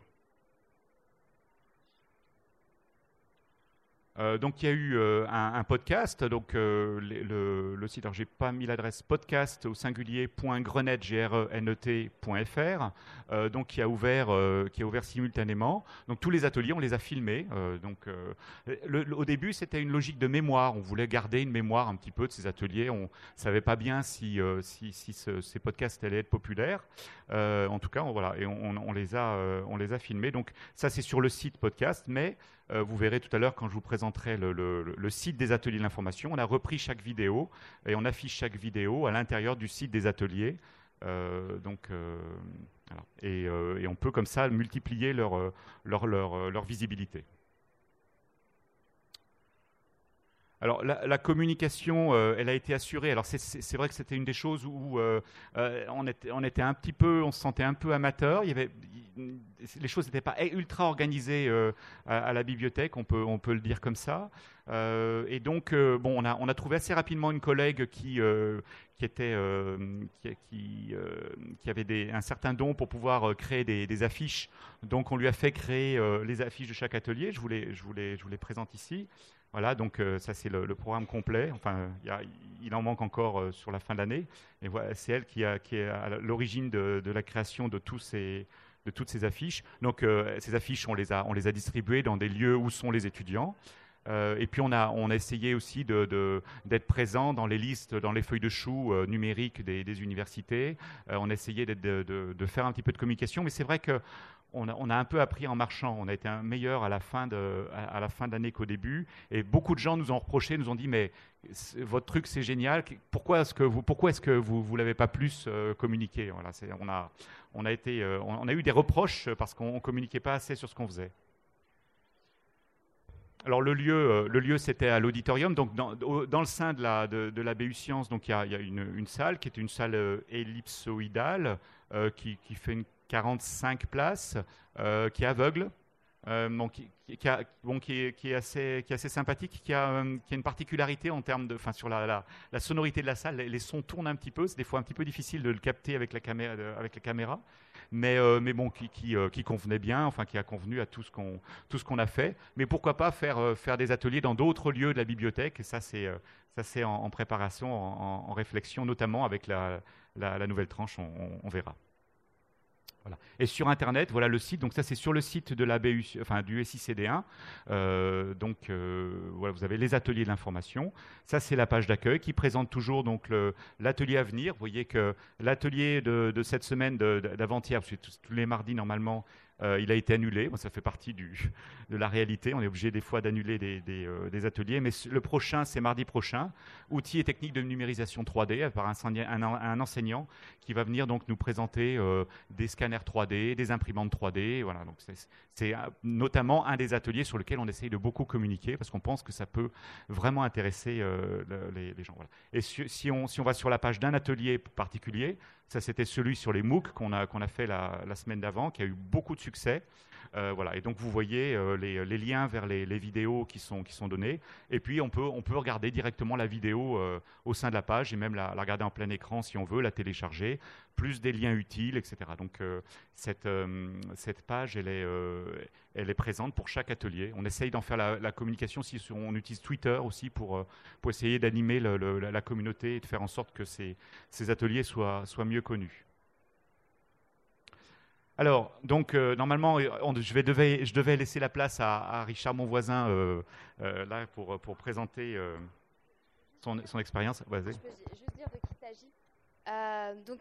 Euh, donc il y a eu euh, un, un podcast, donc euh, le, le, le site, alors j'ai pas mis l'adresse, podcast au singulier point grenet point fr, euh, donc qui a ouvert, euh, qui a ouvert simultanément. Donc tous les ateliers, on les a filmés. Euh, donc euh, le, le, au début, c'était une logique de mémoire. On voulait garder une mémoire un petit peu de ces ateliers. On savait pas bien si, euh, si, si ce, ces podcasts allaient être populaires. Euh, en tout cas, on, voilà, et on, on les a, euh, on les a filmés. Donc ça, c'est sur le site podcast, mais Euh, vous verrez tout à l'heure quand je vous présenterai le, le, le site des ateliers de l'information. On a repris chaque vidéo et on affiche chaque vidéo à l'intérieur du site des ateliers. Euh, donc, euh, voilà. et, euh, et on peut comme ça multiplier leur, leur, leur, leur visibilité. Alors la, la communication, euh, elle a été assurée. Alors c'est vrai que c'était une des choses où euh, euh, on, était, on était un petit peu, on se sentait un peu amateur. Il y avait, il, les choses n'étaient pas ultra organisées euh, à, à la bibliothèque, on peut, on peut le dire comme ça. Euh, et donc, euh, bon, on a, on a trouvé assez rapidement une collègue qui, euh, qui était, euh, qui, qui, euh, qui avait des, un certain don pour pouvoir euh, créer des, des affiches. Donc, on lui a fait créer euh, les affiches de chaque atelier. Je vous les, je vous les, je vous les présente ici. Voilà, donc euh, ça c'est le, le programme complet. Enfin, y a, il en manque encore euh, sur la fin de l'année. Et voilà, c'est elle qui, a, qui est à l'origine de, de la création de, tous ces, de toutes ces affiches. Donc, euh, ces affiches, on les a, on les a distribuées dans des lieux où sont les étudiants. Euh, et puis on a, on a essayé aussi d'être de, de, présent dans les listes, dans les feuilles de chou euh, numériques des, des universités. Euh, on a essayé de, de, de faire un petit peu de communication, mais c'est vrai que On a, on a un peu appris en marchant. On a été un meilleur à la fin de, à, à la fin de l'année qu'au début. Et beaucoup de gens nous ont reproché, nous ont dit mais votre truc c'est génial. Pourquoi est-ce que vous, pourquoi est-ce que vous, vous l'avez pas plus euh, communiqué? Voilà, on a, on a été, euh, on a eu des reproches parce qu'on communiquait pas assez sur ce qu'on faisait. Alors le lieu, euh, le lieu c'était à l'auditorium, donc dans, au, dans le sein de la, de, de la B U Sciences, donc il y a, y a une, une salle qui est une salle euh, ellipsoïdale euh, qui, qui fait une quarante-cinq places, euh, qui est aveugle, euh, bon, qui, qui, a, bon, qui, est, qui, est assez, qui est assez sympathique, qui a, euh, qui a une particularité en termes de, enfin sur la, la, la sonorité de la salle. Les, les sons tournent un petit peu, c'est des fois un petit peu difficile de le capter avec la caméra, de, avec la caméra. Mais, euh, mais bon, qui, qui, euh, qui convenait bien, enfin qui a convenu à tout ce qu'on tout ce qu'on a fait. Mais pourquoi pas faire, euh, faire des ateliers dans d'autres lieux de la bibliothèque? Et ça, c'est euh, ça c'est en, en préparation, en, en réflexion, notamment avec la, la, la nouvelle tranche, on, on, on verra. Voilà. Et sur Internet, voilà le site. Donc ça, c'est sur le site de la B U, enfin du S I C D un. Euh, donc euh, voilà, vous avez les ateliers de l'information. Ça, c'est la page d'accueil qui présente toujours donc l'atelier à venir. Vous voyez que l'atelier de, de cette semaine d'avant-hier, parce que tous, tous les mardis normalement, euh, il a été annulé. Bon, ça fait partie du, de la réalité. On est obligé des fois d'annuler des, des, euh, des ateliers. Mais le prochain, c'est mardi prochain. Outils et techniques de numérisation trois D par un, un, un enseignant qui va venir donc nous présenter euh, des scanners trois D, des imprimantes trois D. Voilà, donc c'est notamment un des ateliers sur lequel on essaye de beaucoup communiquer parce qu'on pense que ça peut vraiment intéresser euh, les, les gens. Voilà. Et si, si, on, si on va sur la page d'un atelier particulier, ça c'était celui sur les MOOC qu'on a, qu'on a fait la, la semaine d'avant, qui a eu beaucoup de succès. Euh, voilà. Et donc vous voyez euh, les, les liens vers les, les vidéos qui sont, qui sont donnés. Et puis on peut, on peut regarder directement la vidéo euh, au sein de la page et même la, la regarder en plein écran si on veut, la télécharger, plus des liens utiles, et cetera. Donc euh, cette, euh, cette page, elle est, euh, elle est présente pour chaque atelier. On essaye d'en faire la, la communication si on utilise Twitter aussi pour, euh, pour essayer d'animer le, le, la, la communauté et de faire en sorte que ces, ces ateliers soient, soient mieux connus. Alors, donc, euh, normalement, on, je, vais, devais, je devais laisser la place à, à Richard, mon voisin, euh, euh, là, pour, pour présenter euh, son, son expérience. Vas-y. Je peux juste dire de qui il s'agit. Euh, donc,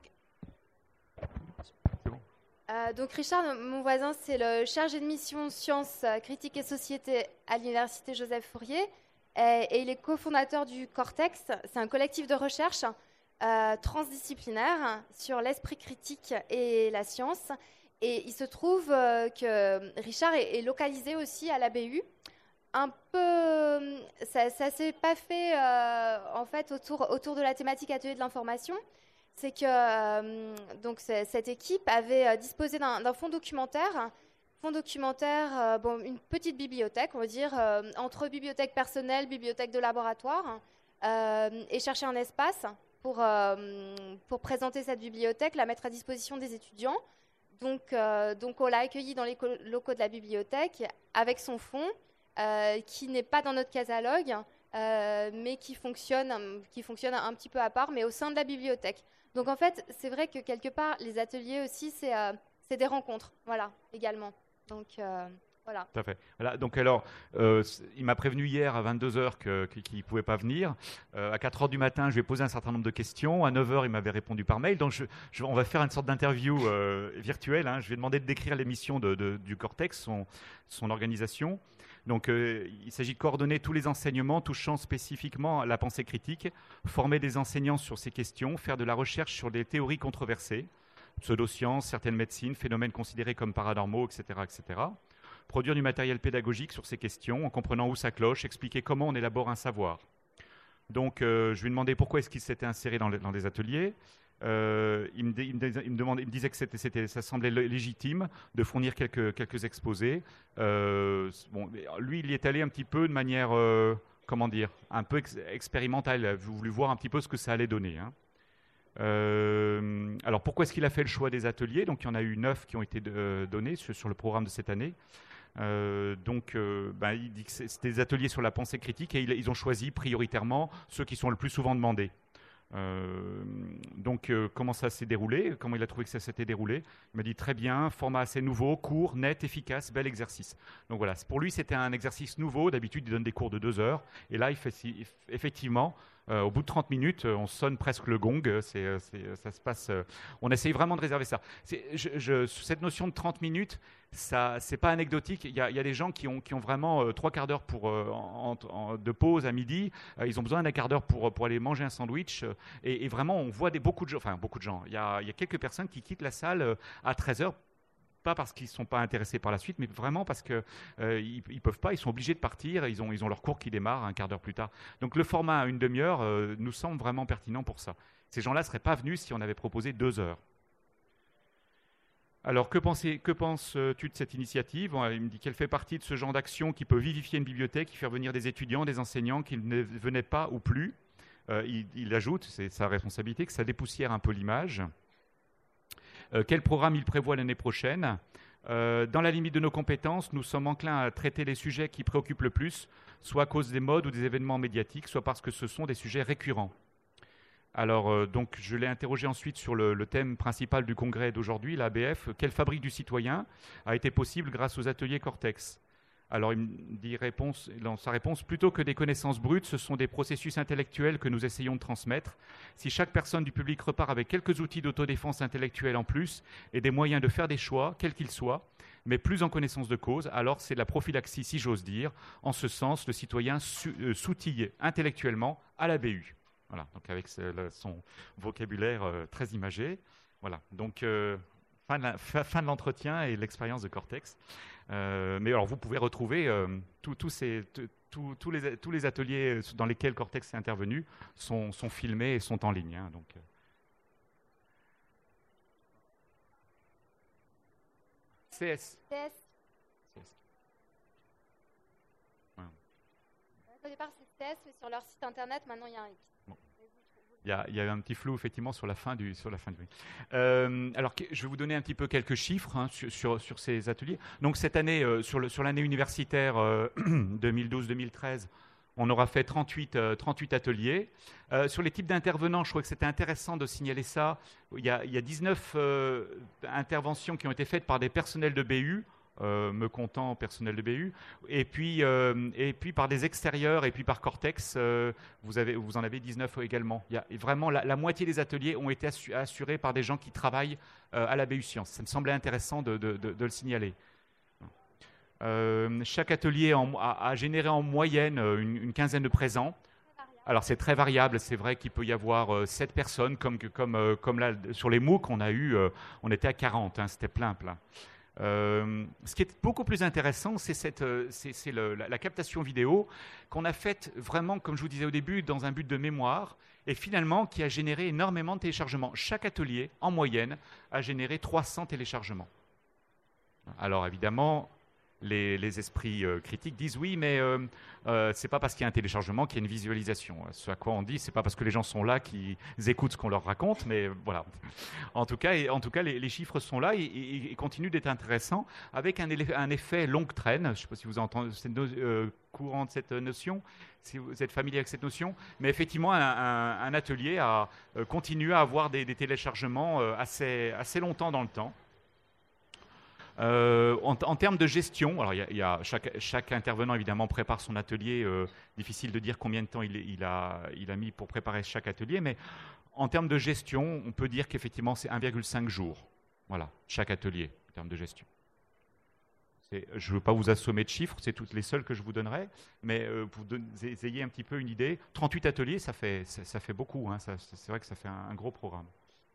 C'est bon. euh, donc, Richard, mon voisin, c'est le chargé de mission sciences, critique et société à l'université Joseph Fourier. Et, et il est cofondateur du Cortex. C'est un collectif de recherche euh, transdisciplinaire sur l'esprit critique et la science. Et il se trouve euh, que Richard est, est localisé aussi à la B U. Un peu, ça, ça s'est pas fait euh, en fait autour, autour de la thématique atelier de l'information. C'est que euh, donc cette équipe avait euh, disposé d'un, d'un fonds documentaire, fonds documentaire, euh, bon, une petite bibliothèque, on va dire euh, entre bibliothèque personnelle, bibliothèque de laboratoire, euh, et chercher un espace pour euh, pour présenter cette bibliothèque, la mettre à disposition des étudiants. Donc, euh, donc on l'a accueilli dans les locaux de la bibliothèque avec son fonds, euh, qui n'est pas dans notre catalogue, euh, mais qui fonctionne, qui fonctionne un petit peu à part, mais au sein de la bibliothèque. Donc en fait, c'est vrai que quelque part, les ateliers aussi, c'est euh, c'est des rencontres, voilà, également. Donc euh, voilà. Tout à fait. Voilà, donc alors, euh, il m'a prévenu hier à vingt-deux heures que, qu'il ne pouvait pas venir. Euh, à quatre heures du matin, je lui ai posé un certain nombre de questions. À neuf heures, il m'avait répondu par mail. Donc, je, je, on va faire une sorte d'interview euh, virtuelle. Hein. Je lui ai demandé de décrire l'émission de, de, du Cortex, son, son organisation. Donc, euh, il s'agit de coordonner tous les enseignements touchant spécifiquement à la pensée critique, former des enseignants sur ces questions, faire de la recherche sur des théories controversées, pseudosciences, certaines médecines, phénomènes considérés comme paranormaux, et cetera, et cetera. Produire du matériel pédagogique sur ces questions en comprenant où ça cloche, expliquer comment on élabore un savoir. Donc, euh, je lui ai demandé pourquoi est-ce qu'il s'était inséré dans, le, dans des ateliers. Euh, il, me, il, me, il, me demandait, il me disait que c'était, c'était, ça semblait légitime de fournir quelques, quelques exposés. Euh, bon, lui, il y est allé un petit peu de manière, euh, comment dire, un peu ex- expérimentale. Il a voulu voir un petit peu ce que ça allait donner. Hein. Euh, alors, pourquoi est-ce qu'il a fait le choix des ateliers? Donc, il y en a eu neuf qui ont été de, donnés sur, sur le programme de cette année. Euh, donc, euh, ben, il dit que c'était des ateliers sur la pensée critique et ils, ils ont choisi prioritairement ceux qui sont le plus souvent demandés. Euh, donc, euh, comment ça s'est déroulé? Comment il a trouvé que ça s'était déroulé? Il m'a dit très bien, format assez nouveau, court, net, efficace, bel exercice. Donc voilà, pour lui, c'était un exercice nouveau. D'habitude, il donne des cours de deux heures. Et là, il fait, il, effectivement, euh, au bout de trente minutes, on sonne presque le gong. C'est, c'est, ça se passe. Euh, on essaye vraiment de réserver ça. C'est, je, je, cette notion de trente minutes, ça, c'est pas anecdotique. Il y a, il y a des gens qui ont, qui ont vraiment euh, trois quarts d'heure pour, euh, en, en, de pause à midi. Euh, ils ont besoin d'un quart d'heure pour, pour aller manger un sandwich. Euh, et, et vraiment, on voit des, beaucoup de gens. Enfin, beaucoup de gens. Il y a, il y a quelques personnes qui quittent la salle euh, à treize heures. Pas parce qu'ils ne sont pas intéressés par la suite, mais vraiment parce qu'ils euh, ne peuvent pas, ils sont obligés de partir, ils ont, ils ont leur cours qui démarre un quart d'heure plus tard. Donc le format à une demi-heure euh, nous semble vraiment pertinent pour ça. Ces gens-là ne seraient pas venus si on avait proposé deux heures. Alors que, pensez, que penses-tu de cette initiative? Il me dit qu'elle fait partie de ce genre d'action qui peut vivifier une bibliothèque, y faire venir des étudiants, des enseignants qui ne venaient pas ou plus. Euh, il, il ajoute, c'est sa responsabilité, que ça dépoussière un peu l'image. Euh, quel programme il prévoit l'année prochaine? euh, Dans la limite de nos compétences, nous sommes enclins à traiter les sujets qui préoccupent le plus, soit à cause des modes ou des événements médiatiques, soit parce que ce sont des sujets récurrents. Alors, euh, donc, je l'ai interrogé ensuite sur le, le thème principal du congrès d'aujourd'hui, l'A B F. Quelle fabrique du citoyen a été possible grâce aux ateliers Cortex? Alors, il me dit réponse, dans sa réponse, plutôt que des connaissances brutes, ce sont des processus intellectuels que nous essayons de transmettre. Si chaque personne du public repart avec quelques outils d'autodéfense intellectuelle en plus et des moyens de faire des choix, quels qu'ils soient, mais plus en connaissance de cause, alors c'est de la prophylaxie, si j'ose dire. En ce sens, le citoyen euh, s'outille intellectuellement à la B U. Voilà, donc avec son vocabulaire euh, très imagé. Voilà, donc euh, fin de, la, fin de l'entretien et l'expérience de Cortex. Euh, mais alors, vous pouvez retrouver euh, tous ces, tous les, tous les ateliers dans lesquels Cortex est intervenu sont, sont filmés et sont en ligne. Hein, donc, euh. C S. C S. Au départ, c'est C S, mais sur leur site internet, maintenant, il y a un X. Bon. Il y, a, il y a un petit flou effectivement sur la fin du sur la fin du. Euh, alors je vais vous donner un petit peu quelques chiffres hein, sur, sur sur ces ateliers. Donc cette année euh, sur le sur l'année universitaire euh, deux mille douze deux mille treize, on aura fait trente-huit, euh, trente-huit ateliers. Euh, sur les types d'intervenants, je trouvais que c'était intéressant de signaler ça. Il y a, il y a dix-neuf euh, interventions qui ont été faites par des personnels de B U. Euh, me comptant personnel de B U, et puis, euh, et puis par des extérieurs, et puis par Cortex, euh, vous, avez, vous en avez dix-neuf également. Il y a vraiment la, la moitié des ateliers ont été assu- assurés par des gens qui travaillent euh, à la B U Sciences. Ça me semblait intéressant de, de, de, de le signaler. Euh, chaque atelier en, a, a généré en moyenne une, une quinzaine de présents. Alors c'est très variable, c'est vrai qu'il peut y avoir euh, sept personnes, comme, comme, euh, comme là, sur les MOOC, on a eu, euh, on était à quarante, hein, c'était plein, plein. Euh, ce qui est beaucoup plus intéressant, c'est, cette, c'est, c'est le, la, la captation vidéo qu'on a faite vraiment, comme je vous disais au début, dans un but de mémoire et finalement qui a généré énormément de téléchargements. Chaque atelier, en moyenne, a généré trois cents téléchargements. Alors évidemment, les, les esprits euh, critiques disent oui, mais euh, euh, c'est pas parce qu'il y a un téléchargement qu'il y a une visualisation. Ce à quoi on dit, c'est pas parce que les gens sont là qu'ils écoutent ce qu'on leur raconte, mais voilà. En tout cas, et, en tout cas les, les chiffres sont là et, et, et continuent d'être intéressants avec un, un effet longue traîne. Je ne sais pas si vous entendez cette no, euh, courant de cette notion, si vous êtes familier avec cette notion, mais effectivement, un, un, un atelier a euh, continué à avoir des, des téléchargements euh, assez, assez longtemps dans le temps. Euh, en, en termes de gestion, alors il y a, il y a chaque, chaque intervenant évidemment prépare son atelier. Euh, difficile de dire combien de temps il, il, a, il a mis pour préparer chaque atelier, mais en termes de gestion, on peut dire qu'effectivement c'est un virgule cinq jours. Voilà, chaque atelier en termes de gestion. C'est, je ne veux pas vous assommer de chiffres, c'est toutes les seules que je vous donnerai, mais euh, pour que vous ayez un petit peu une idée, trente-huit ateliers, ça fait, ça, ça fait beaucoup. Hein, ça, c'est vrai que ça fait un, un gros programme.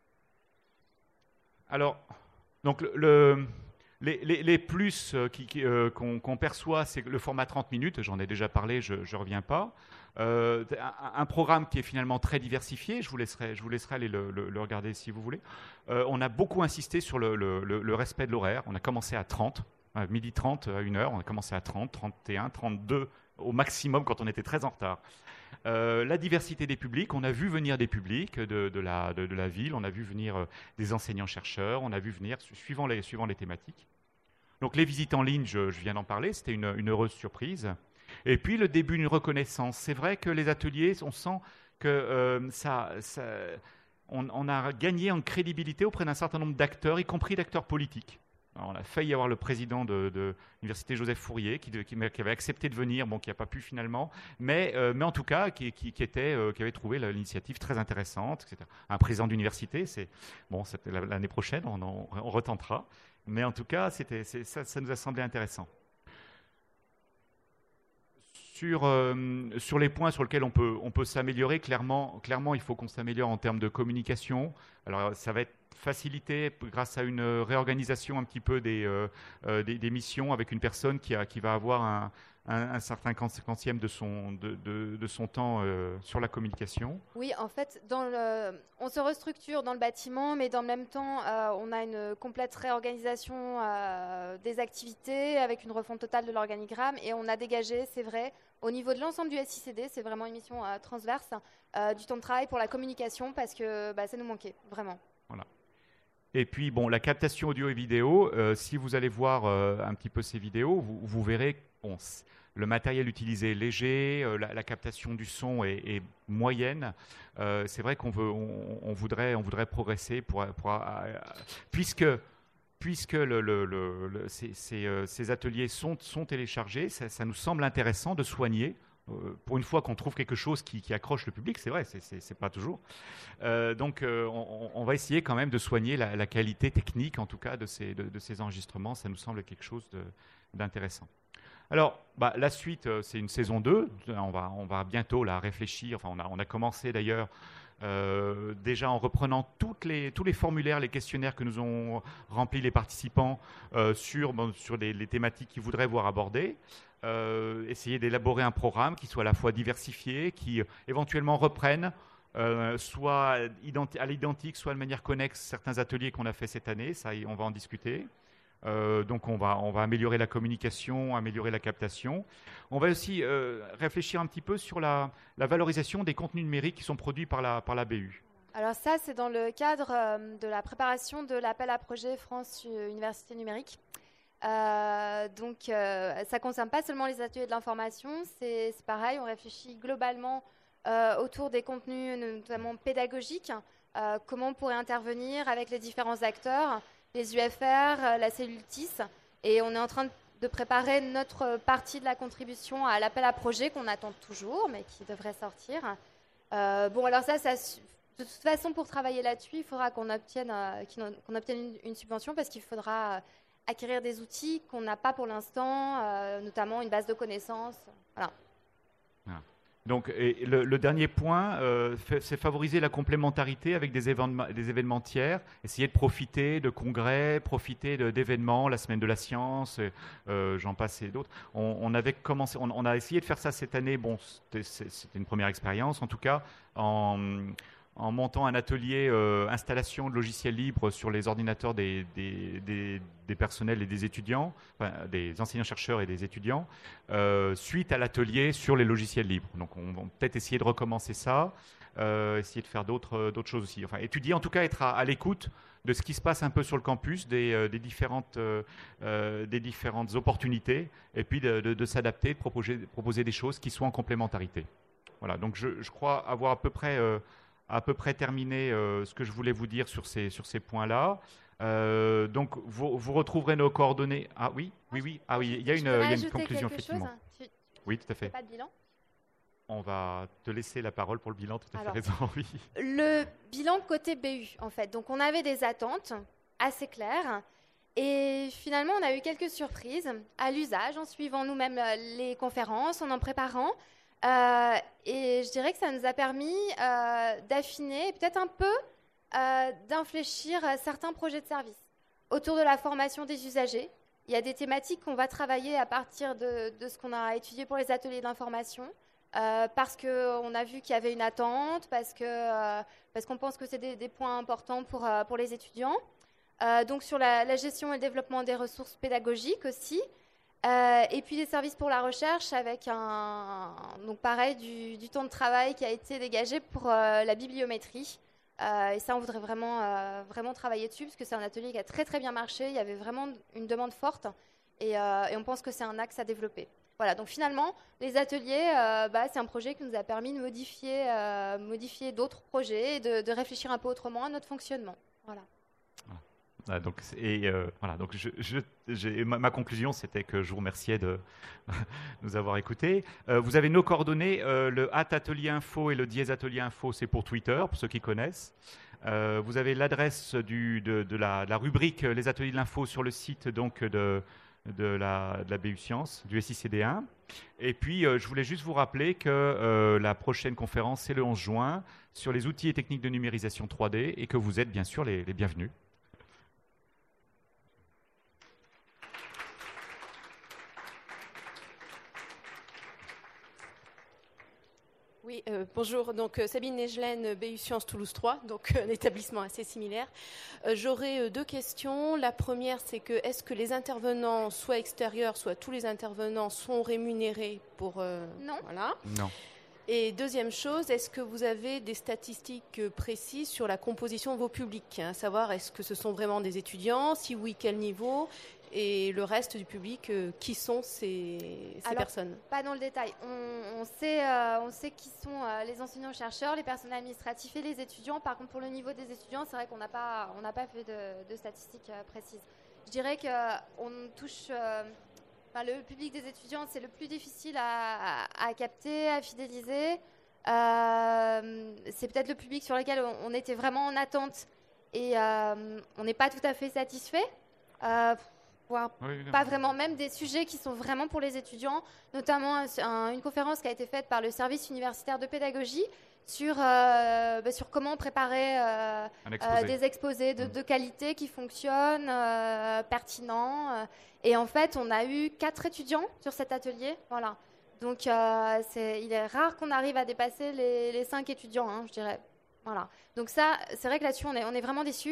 Alors, donc le, le Les, les, les plus euh, qui, qui, euh, qu'on, qu'on perçoit, c'est le format trente minutes, j'en ai déjà parlé, je ne reviens pas. Euh, un, un programme qui est finalement très diversifié, je vous laisserai, je vous laisserai aller le, le, le regarder si vous voulez. Euh, on a beaucoup insisté sur le, le, le respect de l'horaire, on a commencé à trente, à midi trente, à une heure, on a commencé à trente, trente et un, trente-deux au maximum quand on était très en retard. Euh, la diversité des publics, on a vu venir des publics de, de, la, de, de la ville, on a vu venir euh, des enseignants-chercheurs, on a vu venir suivant les, suivant les thématiques. Donc les visites en ligne, je, je viens d'en parler, c'était une, une heureuse surprise. Et puis le début d'une reconnaissance. C'est vrai que les ateliers, on sent que euh, ça, ça, on, on a gagné en crédibilité auprès d'un certain nombre d'acteurs, y compris d'acteurs politiques. Alors, on a failli avoir le président de, de l'université Joseph Fourier qui, de, qui, qui avait accepté de venir, bon, qui n'a pas pu finalement, mais, euh, mais en tout cas qui, qui, qui, était, euh, qui avait trouvé l'initiative très intéressante, et cetera. Un président d'université, c'est bon, l'année prochaine, on, on, on retentera, mais en tout cas, c'était, c'est, ça, ça nous a semblé intéressant. Sur, euh, sur les points sur lesquels on peut, on peut s'améliorer, clairement, clairement, il faut qu'on s'améliore en termes de communication. Alors, ça va être facilité grâce à une réorganisation un petit peu des, euh, des, des missions avec une personne qui, a, qui va avoir un, un, un certain quantième de son, de, de, de son temps euh, sur la communication. Oui, en fait, dans le, on se restructure dans le bâtiment, mais dans le même temps, euh, on a une complète réorganisation euh, des activités avec une refonte totale de l'organigramme et on a dégagé, c'est vrai, au niveau de l'ensemble du S I C D, c'est vraiment une mission euh, transverse, euh, du temps de travail pour la communication parce que bah, ça nous manquait, vraiment. Voilà. Et puis, bon, la captation audio et vidéo, euh, si vous allez voir euh, un petit peu ces vidéos, vous, vous verrez bon, le matériel utilisé est léger, euh, la, la captation du son est, est moyenne. Euh, c'est vrai qu'on veut, on, on voudrait, on voudrait progresser pour, pour, euh, puisque, puisque le, le, le, le, ces, ces, euh, ces ateliers sont, sont téléchargés, ça, ça nous semble intéressant de soigner. Euh, pour une fois qu'on trouve quelque chose qui, qui accroche le public, c'est vrai, c'est, c'est, c'est pas toujours. Euh, donc, euh, on, on va essayer quand même de soigner la, la qualité technique, en tout cas, de ces, de, de ces enregistrements. Ça nous semble quelque chose de, d'intéressant. Alors, bah, la suite, euh, c'est une saison deux. On va, on va bientôt la réfléchir. Enfin, on a, on a commencé d'ailleurs euh, déjà en reprenant toutes les, tous les formulaires, les questionnaires que nous ont remplis les participants euh, sur, bon, sur les, les thématiques qu'ils voudraient voir abordées. Euh, essayer d'élaborer un programme qui soit à la fois diversifié, qui euh, éventuellement reprenne euh, soit identi- à l'identique, soit de manière connexe certains ateliers qu'on a fait cette année. Ça, on va en discuter. Euh, donc on va, on va améliorer la communication, améliorer la captation. On va aussi euh, réfléchir un petit peu sur la, la valorisation des contenus numériques qui sont produits par la, par la B U. Alors ça, c'est dans le cadre euh, de la préparation de l'appel à projet France Université Numérique. Euh, donc euh, ça ne concerne pas seulement les ateliers de l'information, c'est pareil, on réfléchit globalement euh, autour des contenus notamment pédagogiques, euh, comment on pourrait intervenir avec les différents acteurs, les U F R, la cellule T I S, et on est en train de, de préparer notre partie de la contribution à l'appel à projet qu'on attend toujours, mais qui devrait sortir. Euh, bon, alors ça, ça, de toute façon, pour travailler là-dessus, il faudra qu'on obtienne, euh, qu'on obtienne une, une subvention, parce qu'il faudra euh, acquérir des outils qu'on n'a pas pour l'instant, euh, notamment une base de connaissances. Voilà. Ah. Donc, et le, le dernier point, euh, c'est favoriser la complémentarité avec des, événements, des événementiaires, essayer de profiter de congrès, profiter d'événements, la semaine de la science, euh, j'en passe et d'autres. On, on avait commencé, on, on a essayé de faire ça cette année. Bon, c'était une première expérience, en tout cas, en, en montant un atelier euh, installation de logiciels libres sur les ordinateurs des, des, des, des personnels et des étudiants, enfin, des enseignants-chercheurs et des étudiants, euh, suite à l'atelier sur les logiciels libres. Donc on va peut-être essayer de recommencer ça, euh, essayer de faire d'autres d'autres choses aussi. Enfin, étudier, en tout cas être à, à l'écoute de ce qui se passe un peu sur le campus, des, euh, des, différentes, euh, euh, des différentes opportunités, et puis de, de, de s'adapter, de proposer, de proposer des choses qui soient en complémentarité. Voilà, donc je, je crois avoir à peu près... Euh, à peu près terminé euh, ce que je voulais vous dire sur ces, sur ces points-là. Euh, donc, vous, vous retrouverez nos coordonnées. Ah oui, oui, oui. Ah oui, il y a une, il y a une conclusion, effectivement. Tu, tu oui, tout à fait. Pas de bilan. On va te laisser la parole pour le bilan, tout à Alors, fait raison, oui. Le bilan côté B U, en fait. Donc, on avait des attentes assez claires. Et finalement, on a eu quelques surprises à l'usage, en suivant nous-mêmes les conférences, en en préparant. Euh, et je dirais que ça nous a permis euh, d'affiner et peut-être un peu euh, d'infléchir certains projets de service autour de la formation des usagers. Il y a des thématiques qu'on va travailler à partir de, de ce qu'on a étudié pour les ateliers d'information, euh, parce qu'on a vu qu'il y avait une attente, parce que, euh, parce qu'on pense que c'est des, des points importants pour, euh, pour les étudiants. Euh, donc sur la, la gestion et le développement des ressources pédagogiques aussi. Euh, et puis des services pour la recherche avec un, donc pareil, du, du temps de travail qui a été dégagé pour euh, la bibliométrie. Euh, et ça, on voudrait vraiment, euh, vraiment travailler dessus parce que c'est un atelier qui a très très bien marché. Il y avait vraiment une demande forte et, euh, et on pense que c'est un axe à développer. Voilà, donc finalement, les ateliers, euh, bah, c'est un projet qui nous a permis de modifier, euh, modifier d'autres projets et de, de réfléchir un peu autrement à notre fonctionnement. Voilà. Ah, donc, et, euh, voilà, donc je, je, ma, ma conclusion, c'était que je vous remerciais de nous avoir écoutés. Euh, vous avez nos coordonnées, euh, le at atelier info et le dièse atelier info, c'est pour Twitter, pour ceux qui connaissent. Euh, vous avez l'adresse de, de, la, de la rubrique Les ateliers de l'info sur le site donc, de, de, la, de la B U Sciences, du S I C D un. Et puis, euh, je voulais juste vous rappeler que euh, la prochaine conférence, c'est le onze juin, sur les outils et techniques de numérisation trois D, et que vous êtes bien sûr les, les bienvenus. Oui, euh, bonjour. Donc, euh, Sabine Negelaine, B U Sciences Toulouse trois, donc euh, un établissement assez similaire. Euh, J'aurais euh, deux questions. La première, c'est que est-ce que les intervenants, soit extérieurs, soit tous les intervenants, sont rémunérés pour... Euh, non. Voilà. Non. Et deuxième chose, est-ce que vous avez des statistiques précises sur la composition de vos publics, hein, savoir est-ce que ce sont vraiment des étudiants, si oui, quel niveau, et le reste du public, euh, qui sont ces, ces Alors, personnes? Pas dans le détail. On, on, sait, euh, on sait qui sont euh, les enseignants-chercheurs, les personnels administratifs et les étudiants. Par contre, pour le niveau des étudiants, c'est vrai qu'on n'a pas, on n'a pas fait de, de statistiques euh, précises. Je dirais qu'on touche... Euh, Enfin, le public des étudiants, c'est le plus difficile à, à, à capter, à fidéliser. Euh, c'est peut-être le public sur lequel on, on était vraiment en attente et euh, on n'est pas tout à fait satisfait. Euh, voire oui, pas vraiment, même des sujets qui sont vraiment pour les étudiants, notamment un, un, une conférence qui a été faite par le service universitaire de pédagogie sur, euh, bah, sur comment préparer euh, exposé. euh, des exposés de, de qualité qui fonctionnent, euh, pertinents. Euh, et en fait, on a eu quatre étudiants sur cet atelier. Voilà. Donc, euh, c'est, il est rare qu'on arrive à dépasser les, les cinq étudiants, hein, je dirais. Voilà. Donc ça, c'est vrai que là-dessus, on est, on est vraiment déçus.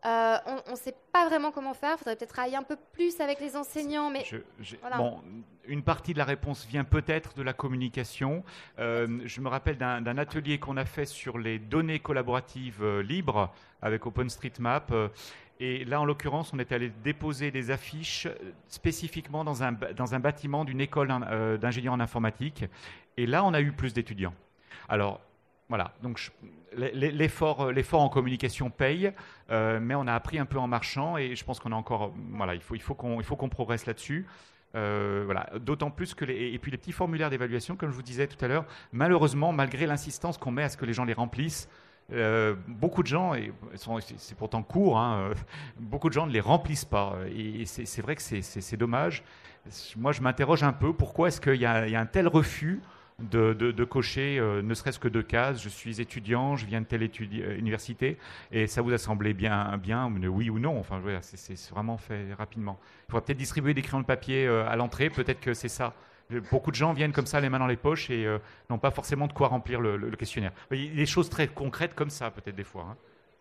Euh, on ne sait pas vraiment comment faire. Il faudrait peut-être travailler un peu plus avec les enseignants. Mais Je- j'ai- voilà. Bon, une partie de la réponse vient peut-être de la communication. Euh, je me rappelle d'un d'un atelier qu'on a fait sur les données collaboratives euh, libres avec OpenStreetMap. euh, et là, en l'occurrence, on est allé déposer des affiches euh, spécifiquement dans un, ba- dans un bâtiment d'une école hein, euh, d'ingénieurs en informatique. Et là, on a eu plus d'étudiants. Alors, voilà, donc je- l'e- l'effort, l'effort en communication paye, euh, mais on a appris un peu en marchant et je pense qu'on a encore, voilà, il faut, il faut qu'on, il faut qu'on progresse là-dessus. Euh, voilà, d'autant plus que les, et puis les petits formulaires d'évaluation, comme je vous disais tout à l'heure, malheureusement, malgré l'insistance qu'on met à ce que les gens les remplissent, euh, beaucoup de gens, et sont- c'est pourtant court, hein, euh, beaucoup de gens ne les remplissent pas. Et, et c'est c'est vrai que c'est c'est- c'est dommage. Moi, je m'interroge un peu, pourquoi est-ce qu'il y, a il y a un tel refus de, de- de cocher euh, ne serait-ce que deux cases. Je suis étudiant, je viens de telle étudi- euh, université, et ça vous a semblé bien, bien oui ou non. Enfin, voilà, c'est c'est vraiment fait rapidement. Il faudra peut-être distribuer des crayons de papier euh, à l'entrée, peut-être que c'est ça. Beaucoup de gens viennent comme ça, les mains dans les poches, et euh, n'ont pas forcément de quoi remplir le, le- le questionnaire. Il y a des choses très concrètes comme ça, peut-être des fois. hein.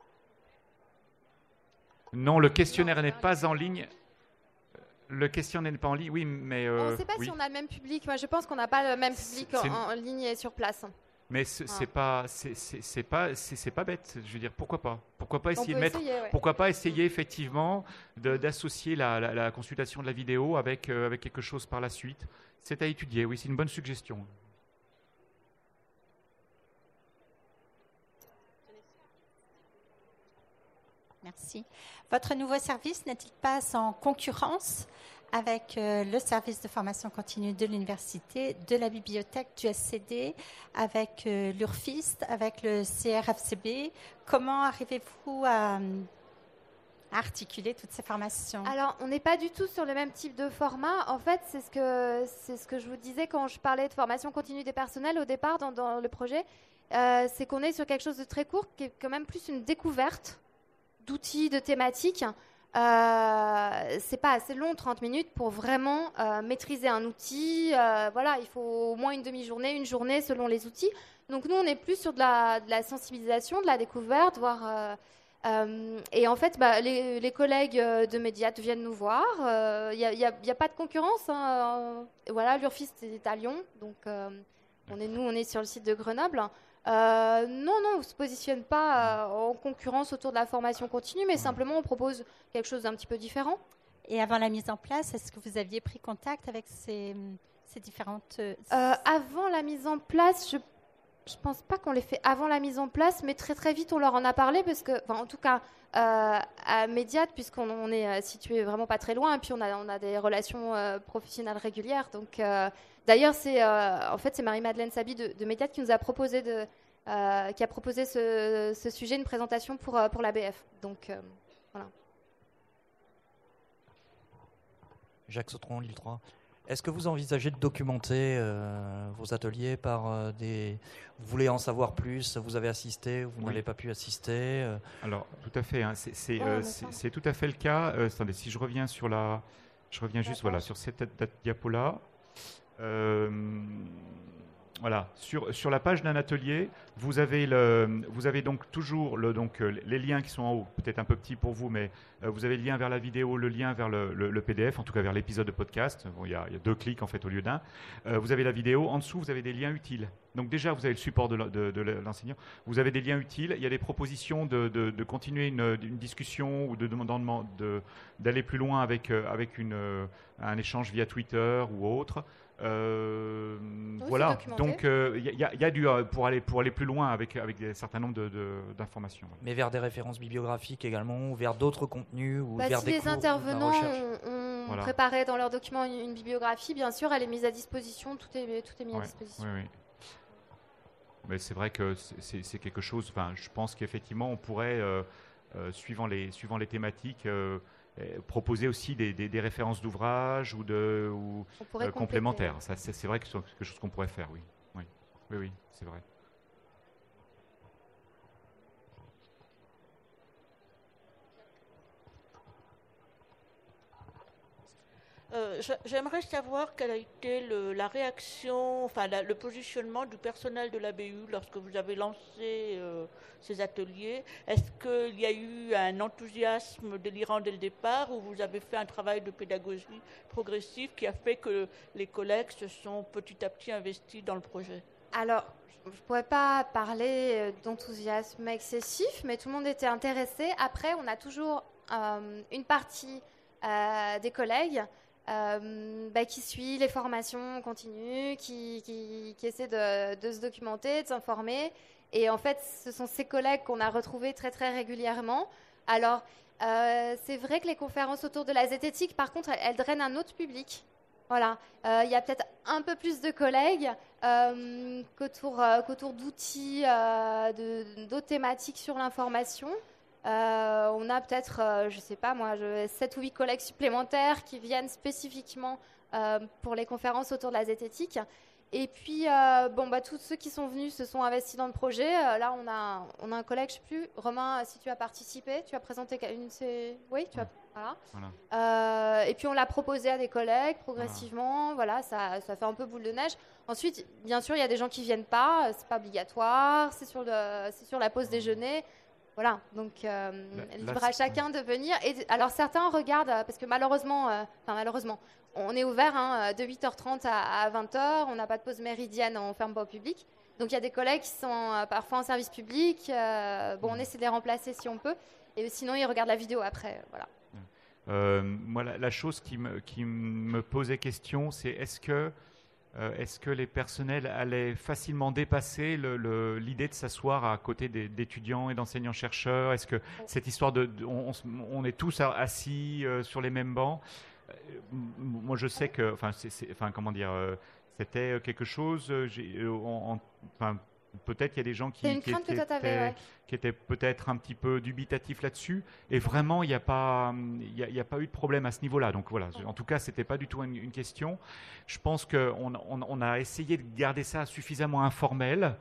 Non, le questionnaire Non, n'est c'est pas en ligne. Le questionnaire n'est pas en ligne, oui, mais... on euh, ne sait pas oui. si on a le même public. Moi, je pense qu'on n'a pas le même C'est- public c'est- en, en ligne et sur place. Mais ce- c'est pas, c'est c'est- c'est pas, c'est c'est pas bête. Je veux dire, pourquoi pas Pourquoi pas On essayer peut de mettre, essayer, ouais. pourquoi pas essayer effectivement de- d'associer la, la- la consultation de la vidéo avec euh, avec quelque chose par la suite. C'est à étudier. Oui, c'est une bonne suggestion. Merci. Votre nouveau service n'est-il pas en concurrence avec euh, le service de formation continue de l'université, de la bibliothèque, du S C D, avec euh, l'URFIST, avec le C R F C B? Comment arrivez-vous à, à articuler toutes ces formations? Alors, on n'est pas du tout sur le même type de format. En fait, c'est ce que, c'est ce que je vous disais quand je parlais de formation continue des personnels au départ dans, dans le projet. Euh, c'est qu'on est sur quelque chose de très court qui est quand même plus une découverte d'outils, de thématiques. Euh, c'est pas assez long, trente minutes, pour vraiment euh, maîtriser un outil. Euh, voilà, il faut au moins une demi-journée, une journée selon les outils. Donc nous, on est plus sur de la, de la sensibilisation, de la découverte, voire... Euh, euh, et en fait, bah, les, les collègues euh, de Mediat viennent nous voir. Il euh, n'y a, y a, y a pas de concurrence. Hein. Voilà, l'URFIST est à Lyon, donc euh, on est, nous, on est sur le site de Grenoble. Euh, non, non, on ne se positionne pas euh, en concurrence autour de la formation continue, mais simplement on propose quelque chose d'un petit peu différent. Et avant la mise en place, est-ce que vous aviez pris contact avec ces, ces différentes... Euh, avant la mise en place, je je pense pas qu'on l'ait fait avant la mise en place, mais très très vite on leur en a parlé parce que, enfin, en tout cas euh, à Mediat, puisqu'on on est euh, situé vraiment pas très loin, et puis on a on a des relations euh, professionnelles régulières. Donc euh, d'ailleurs c'est euh, en fait c'est Marie-Madeleine Sabi de, de Mediat qui nous a proposé de euh, qui a proposé ce, ce sujet, une présentation pour euh, pour l'A B F. Donc euh, voilà. Jacques Sautron, Lille trois. Est-ce que vous envisagez de documenter euh, vos ateliers par euh, des... Vous voulez en savoir plus, vous avez assisté, vous Oui. n'avez pas pu assister euh, Alors, tout à fait. hein, c'est c'est, Ouais, euh, on c'est- attend. c'est tout à fait le cas. Euh, attendez, si je reviens sur la, je reviens juste voilà sur cette da- diapo-là. Euh, voilà, sur, sur la page d'un atelier, vous avez, le, vous avez donc toujours le, donc, euh, les liens qui sont en haut, peut-être un peu petits pour vous, mais euh, vous avez le lien vers la vidéo, le lien vers le, le- le P D F, en tout cas vers l'épisode de podcast. Bon, il y, a il y a deux clics en fait au lieu d'un. Euh, vous avez la vidéo, en dessous vous avez des liens utiles. Donc déjà vous avez le support de, la- de- de l'enseignant, vous avez des liens utiles, il y a des propositions de, de- de continuer une, une discussion ou de demandement de- d'aller plus loin avec, euh, avec une, euh, un échange via Twitter ou autre. Euh, c'est voilà, documenté. donc euh, il y, a- il y a du euh, pour aller pour aller plus loin avec avec un certain nombre de- de- d'informations. mais vers des références bibliographiques également, ou vers d'autres contenus, ou Bah, vers si des les cours, de la intervenants recherche ont, ont Voilà. préparé dans leur document une, une bibliographie, bien sûr, elle est mise à disposition, tout est, tout est mis à Ouais, disposition. oui, oui. Mais c'est vrai que c'est- c'est c'est quelque chose. Enfin, je pense qu'effectivement, on pourrait, euh, euh, suivant les suivant les thématiques, euh, euh, proposer aussi des, des- des références d'ouvrages ou de ou On pourrait euh, compléter. complémentaires. Ça, c'est c'est vrai que c'est quelque chose qu'on pourrait faire. Oui, oui, oui, oui, c'est vrai. Euh, J'aimerais savoir quelle a été le, la réaction, enfin la, le positionnement du personnel de l'A B U lorsque vous avez lancé euh, ces ateliers. Est-ce qu'il y a eu un enthousiasme délirant dès le départ ou vous avez fait un travail de pédagogie progressive qui a fait que les collègues se sont petit à petit investis dans le projet? Alors, je ne pourrais pas parler d'enthousiasme excessif, mais tout le monde était intéressé. Après, on a toujours euh, une partie euh, des collègues Euh, bah, qui suit les formations continues, qui, qui, qui essaie de, de se documenter, de s'informer. Et en fait, ce sont ces collègues qu'on a retrouvés très, très régulièrement. Alors, euh, c'est vrai que les conférences autour de la zététique, par contre, elles, elles drainent un autre public. Voilà. Il euh, y a peut-être un peu plus de collègues euh, qu'autour, euh, qu'autour d'outils, euh, de, d'autres thématiques sur l'information. Euh, on a peut-être, euh, je ne sais pas moi, sept ou huit collègues supplémentaires qui viennent spécifiquement euh, pour les conférences autour de la zététique. Et puis, euh, bon, bah, tous ceux qui sont venus se sont investis dans le projet. Euh, là, on a, on a un collègue, je ne sais plus, Romain, si tu as participé, tu as présenté une... Oui, tu as... Voilà. Voilà. Euh, et puis, on l'a proposé à des collègues progressivement. Voilà, voilà ça, ça fait un peu boule de neige. Ensuite, bien sûr, il y a des gens qui ne viennent pas. Ce n'est pas obligatoire. C'est sur, le, c'est sur la pause déjeuner. Voilà, donc euh, là, libre là, à chacun de venir. Et alors certains regardent, parce que malheureusement, euh, enfin malheureusement, on est ouvert hein, de huit heures trente à, à vingt heures, on n'a pas de pause méridienne, on ne ferme pas au public. Donc il y a des collègues qui sont euh, parfois en service public, euh, bon on essaie de les remplacer si on peut, et sinon ils regardent la vidéo après, euh, voilà. Euh, moi la, la chose qui me, qui me posait question, c'est est-ce que Euh, est-ce que les personnels allaient facilement dépasser le, le, l'idée de s'asseoir à côté des, d'étudiants et d'enseignants-chercheurs? Est-ce que cette histoire de... de on, on est tous assis euh, sur les mêmes bancs. Euh, moi, je sais que... Enfin, c'est, c'est, enfin comment dire... Euh, c'était quelque chose... J'ai, en, en, enfin, peut-être qu'il y a des gens qui, qui, étaient, avais, ouais. qui étaient peut-être un petit peu dubitatifs là-dessus. Et vraiment, il n'y a, a, a pas eu de problème à ce niveau-là. Donc voilà, en tout cas, ce n'était pas du tout une, une question. Je pense qu'on on, on a essayé de garder ça suffisamment informel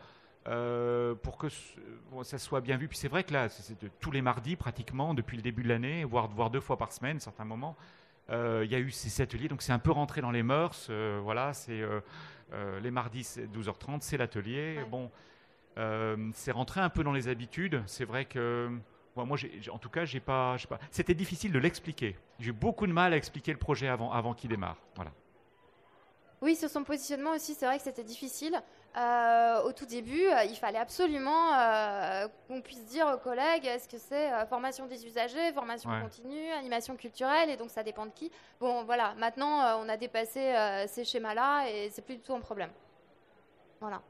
euh, pour que bon, ça soit bien vu. Puis c'est vrai que là, c'est, c'est de, tous les mardis pratiquement, depuis le début de l'année, voire, voire deux fois par semaine, à certains moments, il euh, y a eu ces ateliers. Donc c'est un peu rentré dans les mœurs. Euh, voilà, c'est... Euh, Euh, les mardis, c'est douze heures trente, c'est l'atelier. Ouais. Bon, euh, c'est rentré un peu dans les habitudes. C'est vrai que, bon, moi, j'ai, en tout cas, j'ai pas, j'ai pas. C'était difficile de l'expliquer. J'ai eu beaucoup de mal à expliquer le projet avant, avant qu'il démarre. Voilà. Oui, sur son positionnement aussi, c'est vrai que c'était difficile. Euh, au tout début, euh, il fallait absolument euh, qu'on puisse dire aux collègues est-ce que c'est euh, formation des usagers, formation ouais. continue, animation culturelle, et donc ça dépend de qui. Bon, voilà, maintenant, euh, on a dépassé euh, ces schémas-là et c'est plus du tout un problème. Voilà.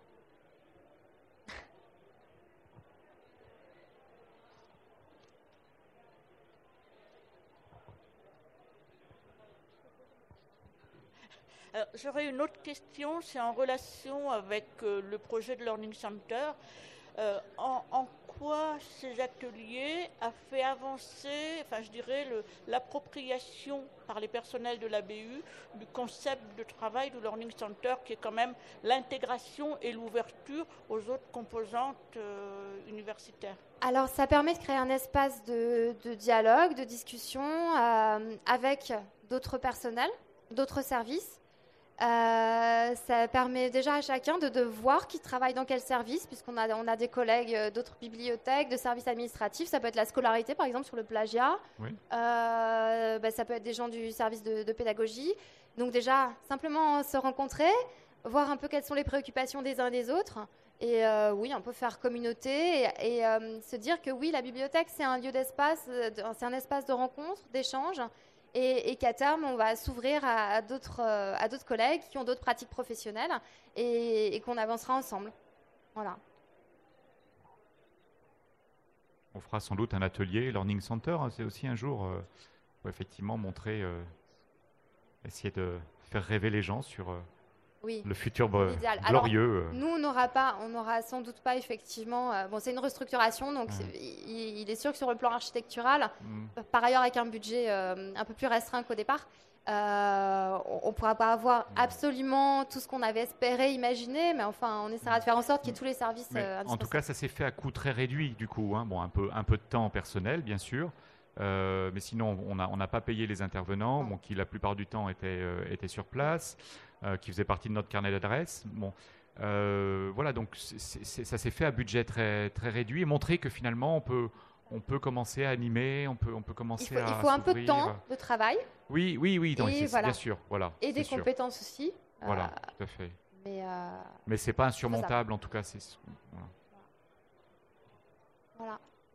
Alors, j'aurais une autre question, c'est en relation avec euh, le projet de Learning Center. Euh, en, en quoi ces ateliers a fait avancer, enfin je dirais, le, l'appropriation par les personnels de l'A B U du concept de travail du Learning Center, qui est quand même l'intégration et l'ouverture aux autres composantes euh, universitaires? Alors, ça permet de créer un espace de, de dialogue, de discussion euh, avec d'autres personnels, d'autres services. Euh, ça permet déjà à chacun de, de voir qui travaille dans quel service, puisqu'on a, on a des collègues d'autres bibliothèques, de services administratifs. Ça peut être la scolarité, par exemple, sur le plagiat. Oui. Euh, bah, ça peut être des gens du service de, de pédagogie. Donc déjà, simplement se rencontrer, voir un peu quelles sont les préoccupations des uns et des autres. Et euh, oui, on peut faire communauté et, et euh, se dire que oui, la bibliothèque, c'est un lieu d'espace, c'est un espace de rencontre, d'échange. Et, et qu'à terme, on va s'ouvrir à, à, d'autres, euh, à d'autres collègues qui ont d'autres pratiques professionnelles et, et qu'on avancera ensemble. Voilà. On fera sans doute un atelier Learning Center. C'est aussi un jour euh, pour effectivement montrer, euh, essayer de faire rêver les gens sur euh, oui, le futur b- glorieux. Alors, nous, on n'aura pas, on n'aura sans doute pas effectivement. Euh, bon, c'est une restructuration, donc mmh. il, il est sûr que sur le plan architectural, mmh. par ailleurs avec un budget euh, un peu plus restreint qu'au départ, euh, on ne pourra pas avoir mmh. absolument tout ce qu'on avait espéré, imaginé, mais enfin, on essaiera de faire en sorte qu'il y ait tous les services. Mais, Euh, en tout cas, ça s'est fait à coût très réduit, du coup. Hein. Bon, un peu, un peu de temps personnel, bien sûr. Euh, mais sinon, on n'a on n'a pas payé les intervenants, bon, qui la plupart du temps étaient, euh, étaient sur place, euh, qui faisaient partie de notre carnet d'adresses. Bon, euh, voilà, donc c'est- c'est- ça s'est fait à budget très, très réduit et montrer que finalement, on peut, on peut commencer à animer, on peut, on peut Il commencer faut, à il faut un peu de s'ouvrir. temps de travail Oui, oui, oui, non, Et c'est- voilà. bien sûr, voilà. et c'est des sûr. compétences aussi. Voilà, Euh, tout à fait. mais euh, Mais c'est pas insurmontable, en tout cas. C'est voilà. voilà.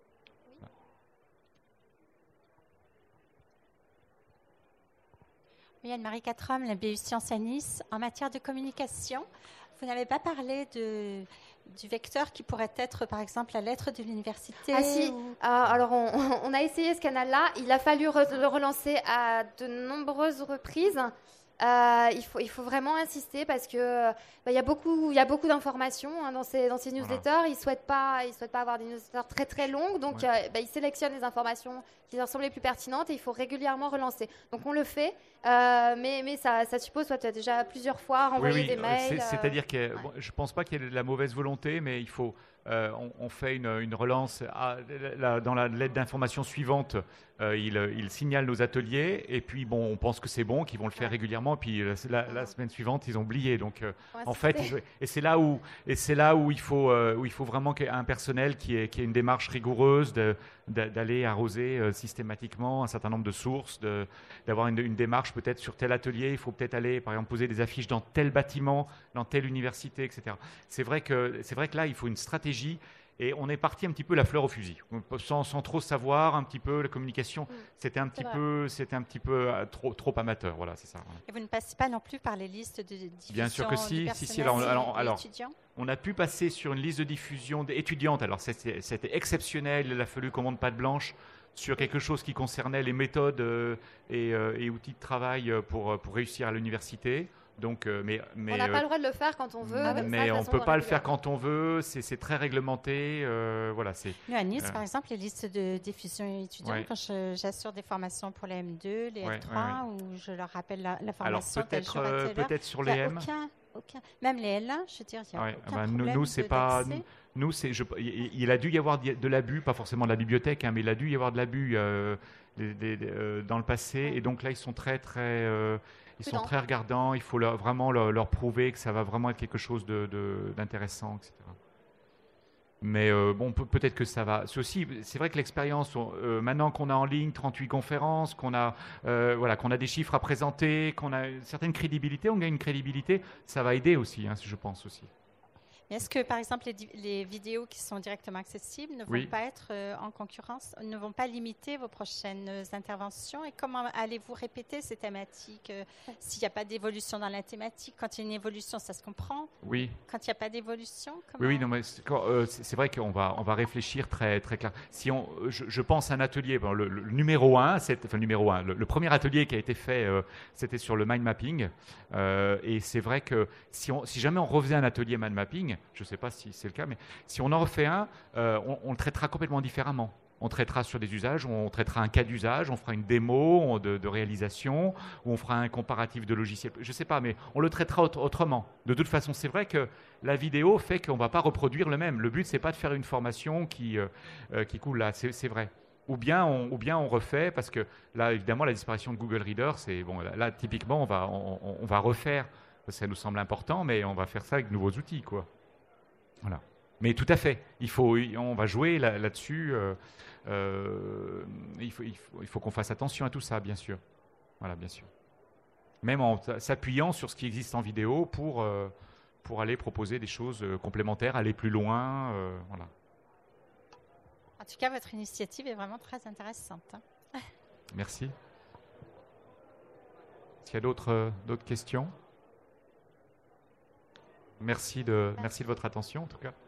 Oui, Anne-Marie Quatrom, la B U Sciences à Nice. En matière de communication, vous n'avez pas parlé de, du vecteur qui pourrait être, par exemple, la lettre de l'université Ah si, ou- euh, alors on, on a essayé ce canal-là, il a fallu re- le relancer à de nombreuses reprises. Euh, il, faut, il faut vraiment insister parce que bah, il y a beaucoup, il y a beaucoup d'informations hein, dans ces, dans ces newsletters. Ils ne souhaitent pas, ils souhaitent pas avoir des newsletters très très longues, donc Ouais. euh, bah, ils sélectionnent les informations qui leur semblent les plus pertinentes et il faut régulièrement relancer. Donc on le fait, euh, mais, mais ça, ça suppose soit tu as déjà plusieurs fois renvoyé Oui, oui, des euh, mails. c'est- euh, c'est-à-dire que ouais. bon, je pense pas qu'il y ait de la mauvaise volonté, mais il faut. euh, on, on fait une, une relance à- la- dans la lettre d'information suivante. euh, il, il signale nos ateliers et puis bon, on pense que c'est bon, qu'ils vont le faire Ouais. régulièrement. Et puis euh, la, la semaine suivante, ils ont oublié. Donc euh, Faut en fait, insister. il- et c'est là où et c'est là où il faut euh, où il faut vraiment qu'il y ait un personnel qui ait, qui ait une démarche rigoureuse de- de- d'aller arroser euh, systématiquement un certain nombre de sources, de, d'avoir une, une démarche peut-être sur tel atelier. Il faut peut-être aller, par exemple, poser des affiches dans tel bâtiment, dans telle université, et cetera. C'est vrai que c'est vrai que là, il faut une stratégie. Et on est parti un petit peu la fleur au fusil, sans, sans trop savoir un petit peu la communication. C'était un petit vrai. peu, c'était un petit peu euh, trop, trop amateur. Voilà, c'est ça. Voilà. Et vous ne passez pas non plus par les listes de diffusion Bien sûr que du si, si, si, personnel alors- et alors- des alors, étudiants. On a pu passer sur une liste de diffusion étudiante. Alors c'était c'était exceptionnel. Il a fallu qu'on monte patte blanche sur quelque chose qui concernait les méthodes euh, et, euh, et outils de travail euh, pour, pour réussir à l'université. Donc, euh, mais, mais, On n'a pas euh, le droit de le faire quand on veut. comme ça, mais de on façon peut pas le faire régulière. quand on veut. C'est c'est très réglementé. euh, voilà, c'est. Nous, à Nice, Euh. par exemple, les listes de diffusion étudiants, Ouais. quand je- j'assure des formations pour les M deux, les Ouais, L trois, où je leur rappelle la, la Alors formation tel peut-être jour à euh, telle heure, peut-être sur il y les a M. aucun, aucun, même les L un, je veux dire, il n'y a Ouais, aucun ben, nous, problème nous, c'est de- pas. d'accès. Nous, c'est. je- Il il a dû y avoir de l'abus, pas forcément de la bibliothèque, hein, mais il a dû y avoir de l'abus euh, des- des- des, euh, dans le passé. Et donc là, ils sont très, très. euh, ils sont Prudents. très regardants. Il faut leur- vraiment leur, leur prouver que ça va vraiment être quelque chose de- de- d'intéressant, et cetera. Mais euh, bon, peut- peut-être que ça va. C'est aussi, c'est vrai que l'expérience, on- euh, maintenant qu'on a en ligne trente-huit conférences, qu'on a, euh, voilà, qu'on a des chiffres à présenter, qu'on a une certaine crédibilité, on gagne une crédibilité, ça va aider aussi, hein, je pense aussi. Mais est-ce que, par exemple, les, di- les vidéos qui sont directement accessibles ne vont Oui. pas être euh, en concurrence, ne vont pas limiter vos prochaines interventions? Et comment allez-vous répéter ces thématiques euh, s'il n'y a pas d'évolution dans la thématique? Quand il y a une évolution, ça se comprend. Oui. Quand il n'y a pas d'évolution, comment... Oui, oui, non, mais c'est quand, euh, c'est- c'est vrai qu'on va, on va réfléchir très, très clair. Si on, je, je pense à un atelier, bon, le, le numéro un, c'est, enfin le numéro un, le, le premier atelier qui a été fait, euh, c'était sur le mind mapping, euh, et c'est vrai que si, on, si jamais on refaisait un atelier mind mapping, je ne sais pas si c'est le cas, mais si on en refait un, euh, on, on le traitera complètement différemment. On traitera sur des usages, on traitera un cas d'usage, on fera une démo on- de, de réalisation, ou on fera un comparatif de logiciels. Je ne sais pas, mais on le traitera autre- autrement. De toute façon, c'est vrai que la vidéo fait qu'on ne va pas reproduire le même. Le but, c'est pas de faire une formation qui, euh, euh, qui coule là, c'est c'est vrai. Ou bien, on, ou bien on refait, parce que là, évidemment, la disparition de Google Reader, c'est bon. Là, là, typiquement, on va, on, on- on va refaire. Ça nous semble important, mais on va faire ça avec de nouveaux outils, quoi. Voilà. Mais tout à fait, il faut, on va jouer là- là-dessus. euh, euh, il faut, il faut, il faut qu'on fasse attention à tout ça, bien sûr. Voilà, bien sûr. Même en t- s'appuyant sur ce qui existe en vidéo pour, euh, pour aller proposer des choses euh, complémentaires, aller plus loin. euh, voilà. En tout cas, votre initiative est vraiment très intéressante, hein. Merci. S'il y a d'autres euh, d'autres questions? Merci de, merci de votre attention, en tout cas.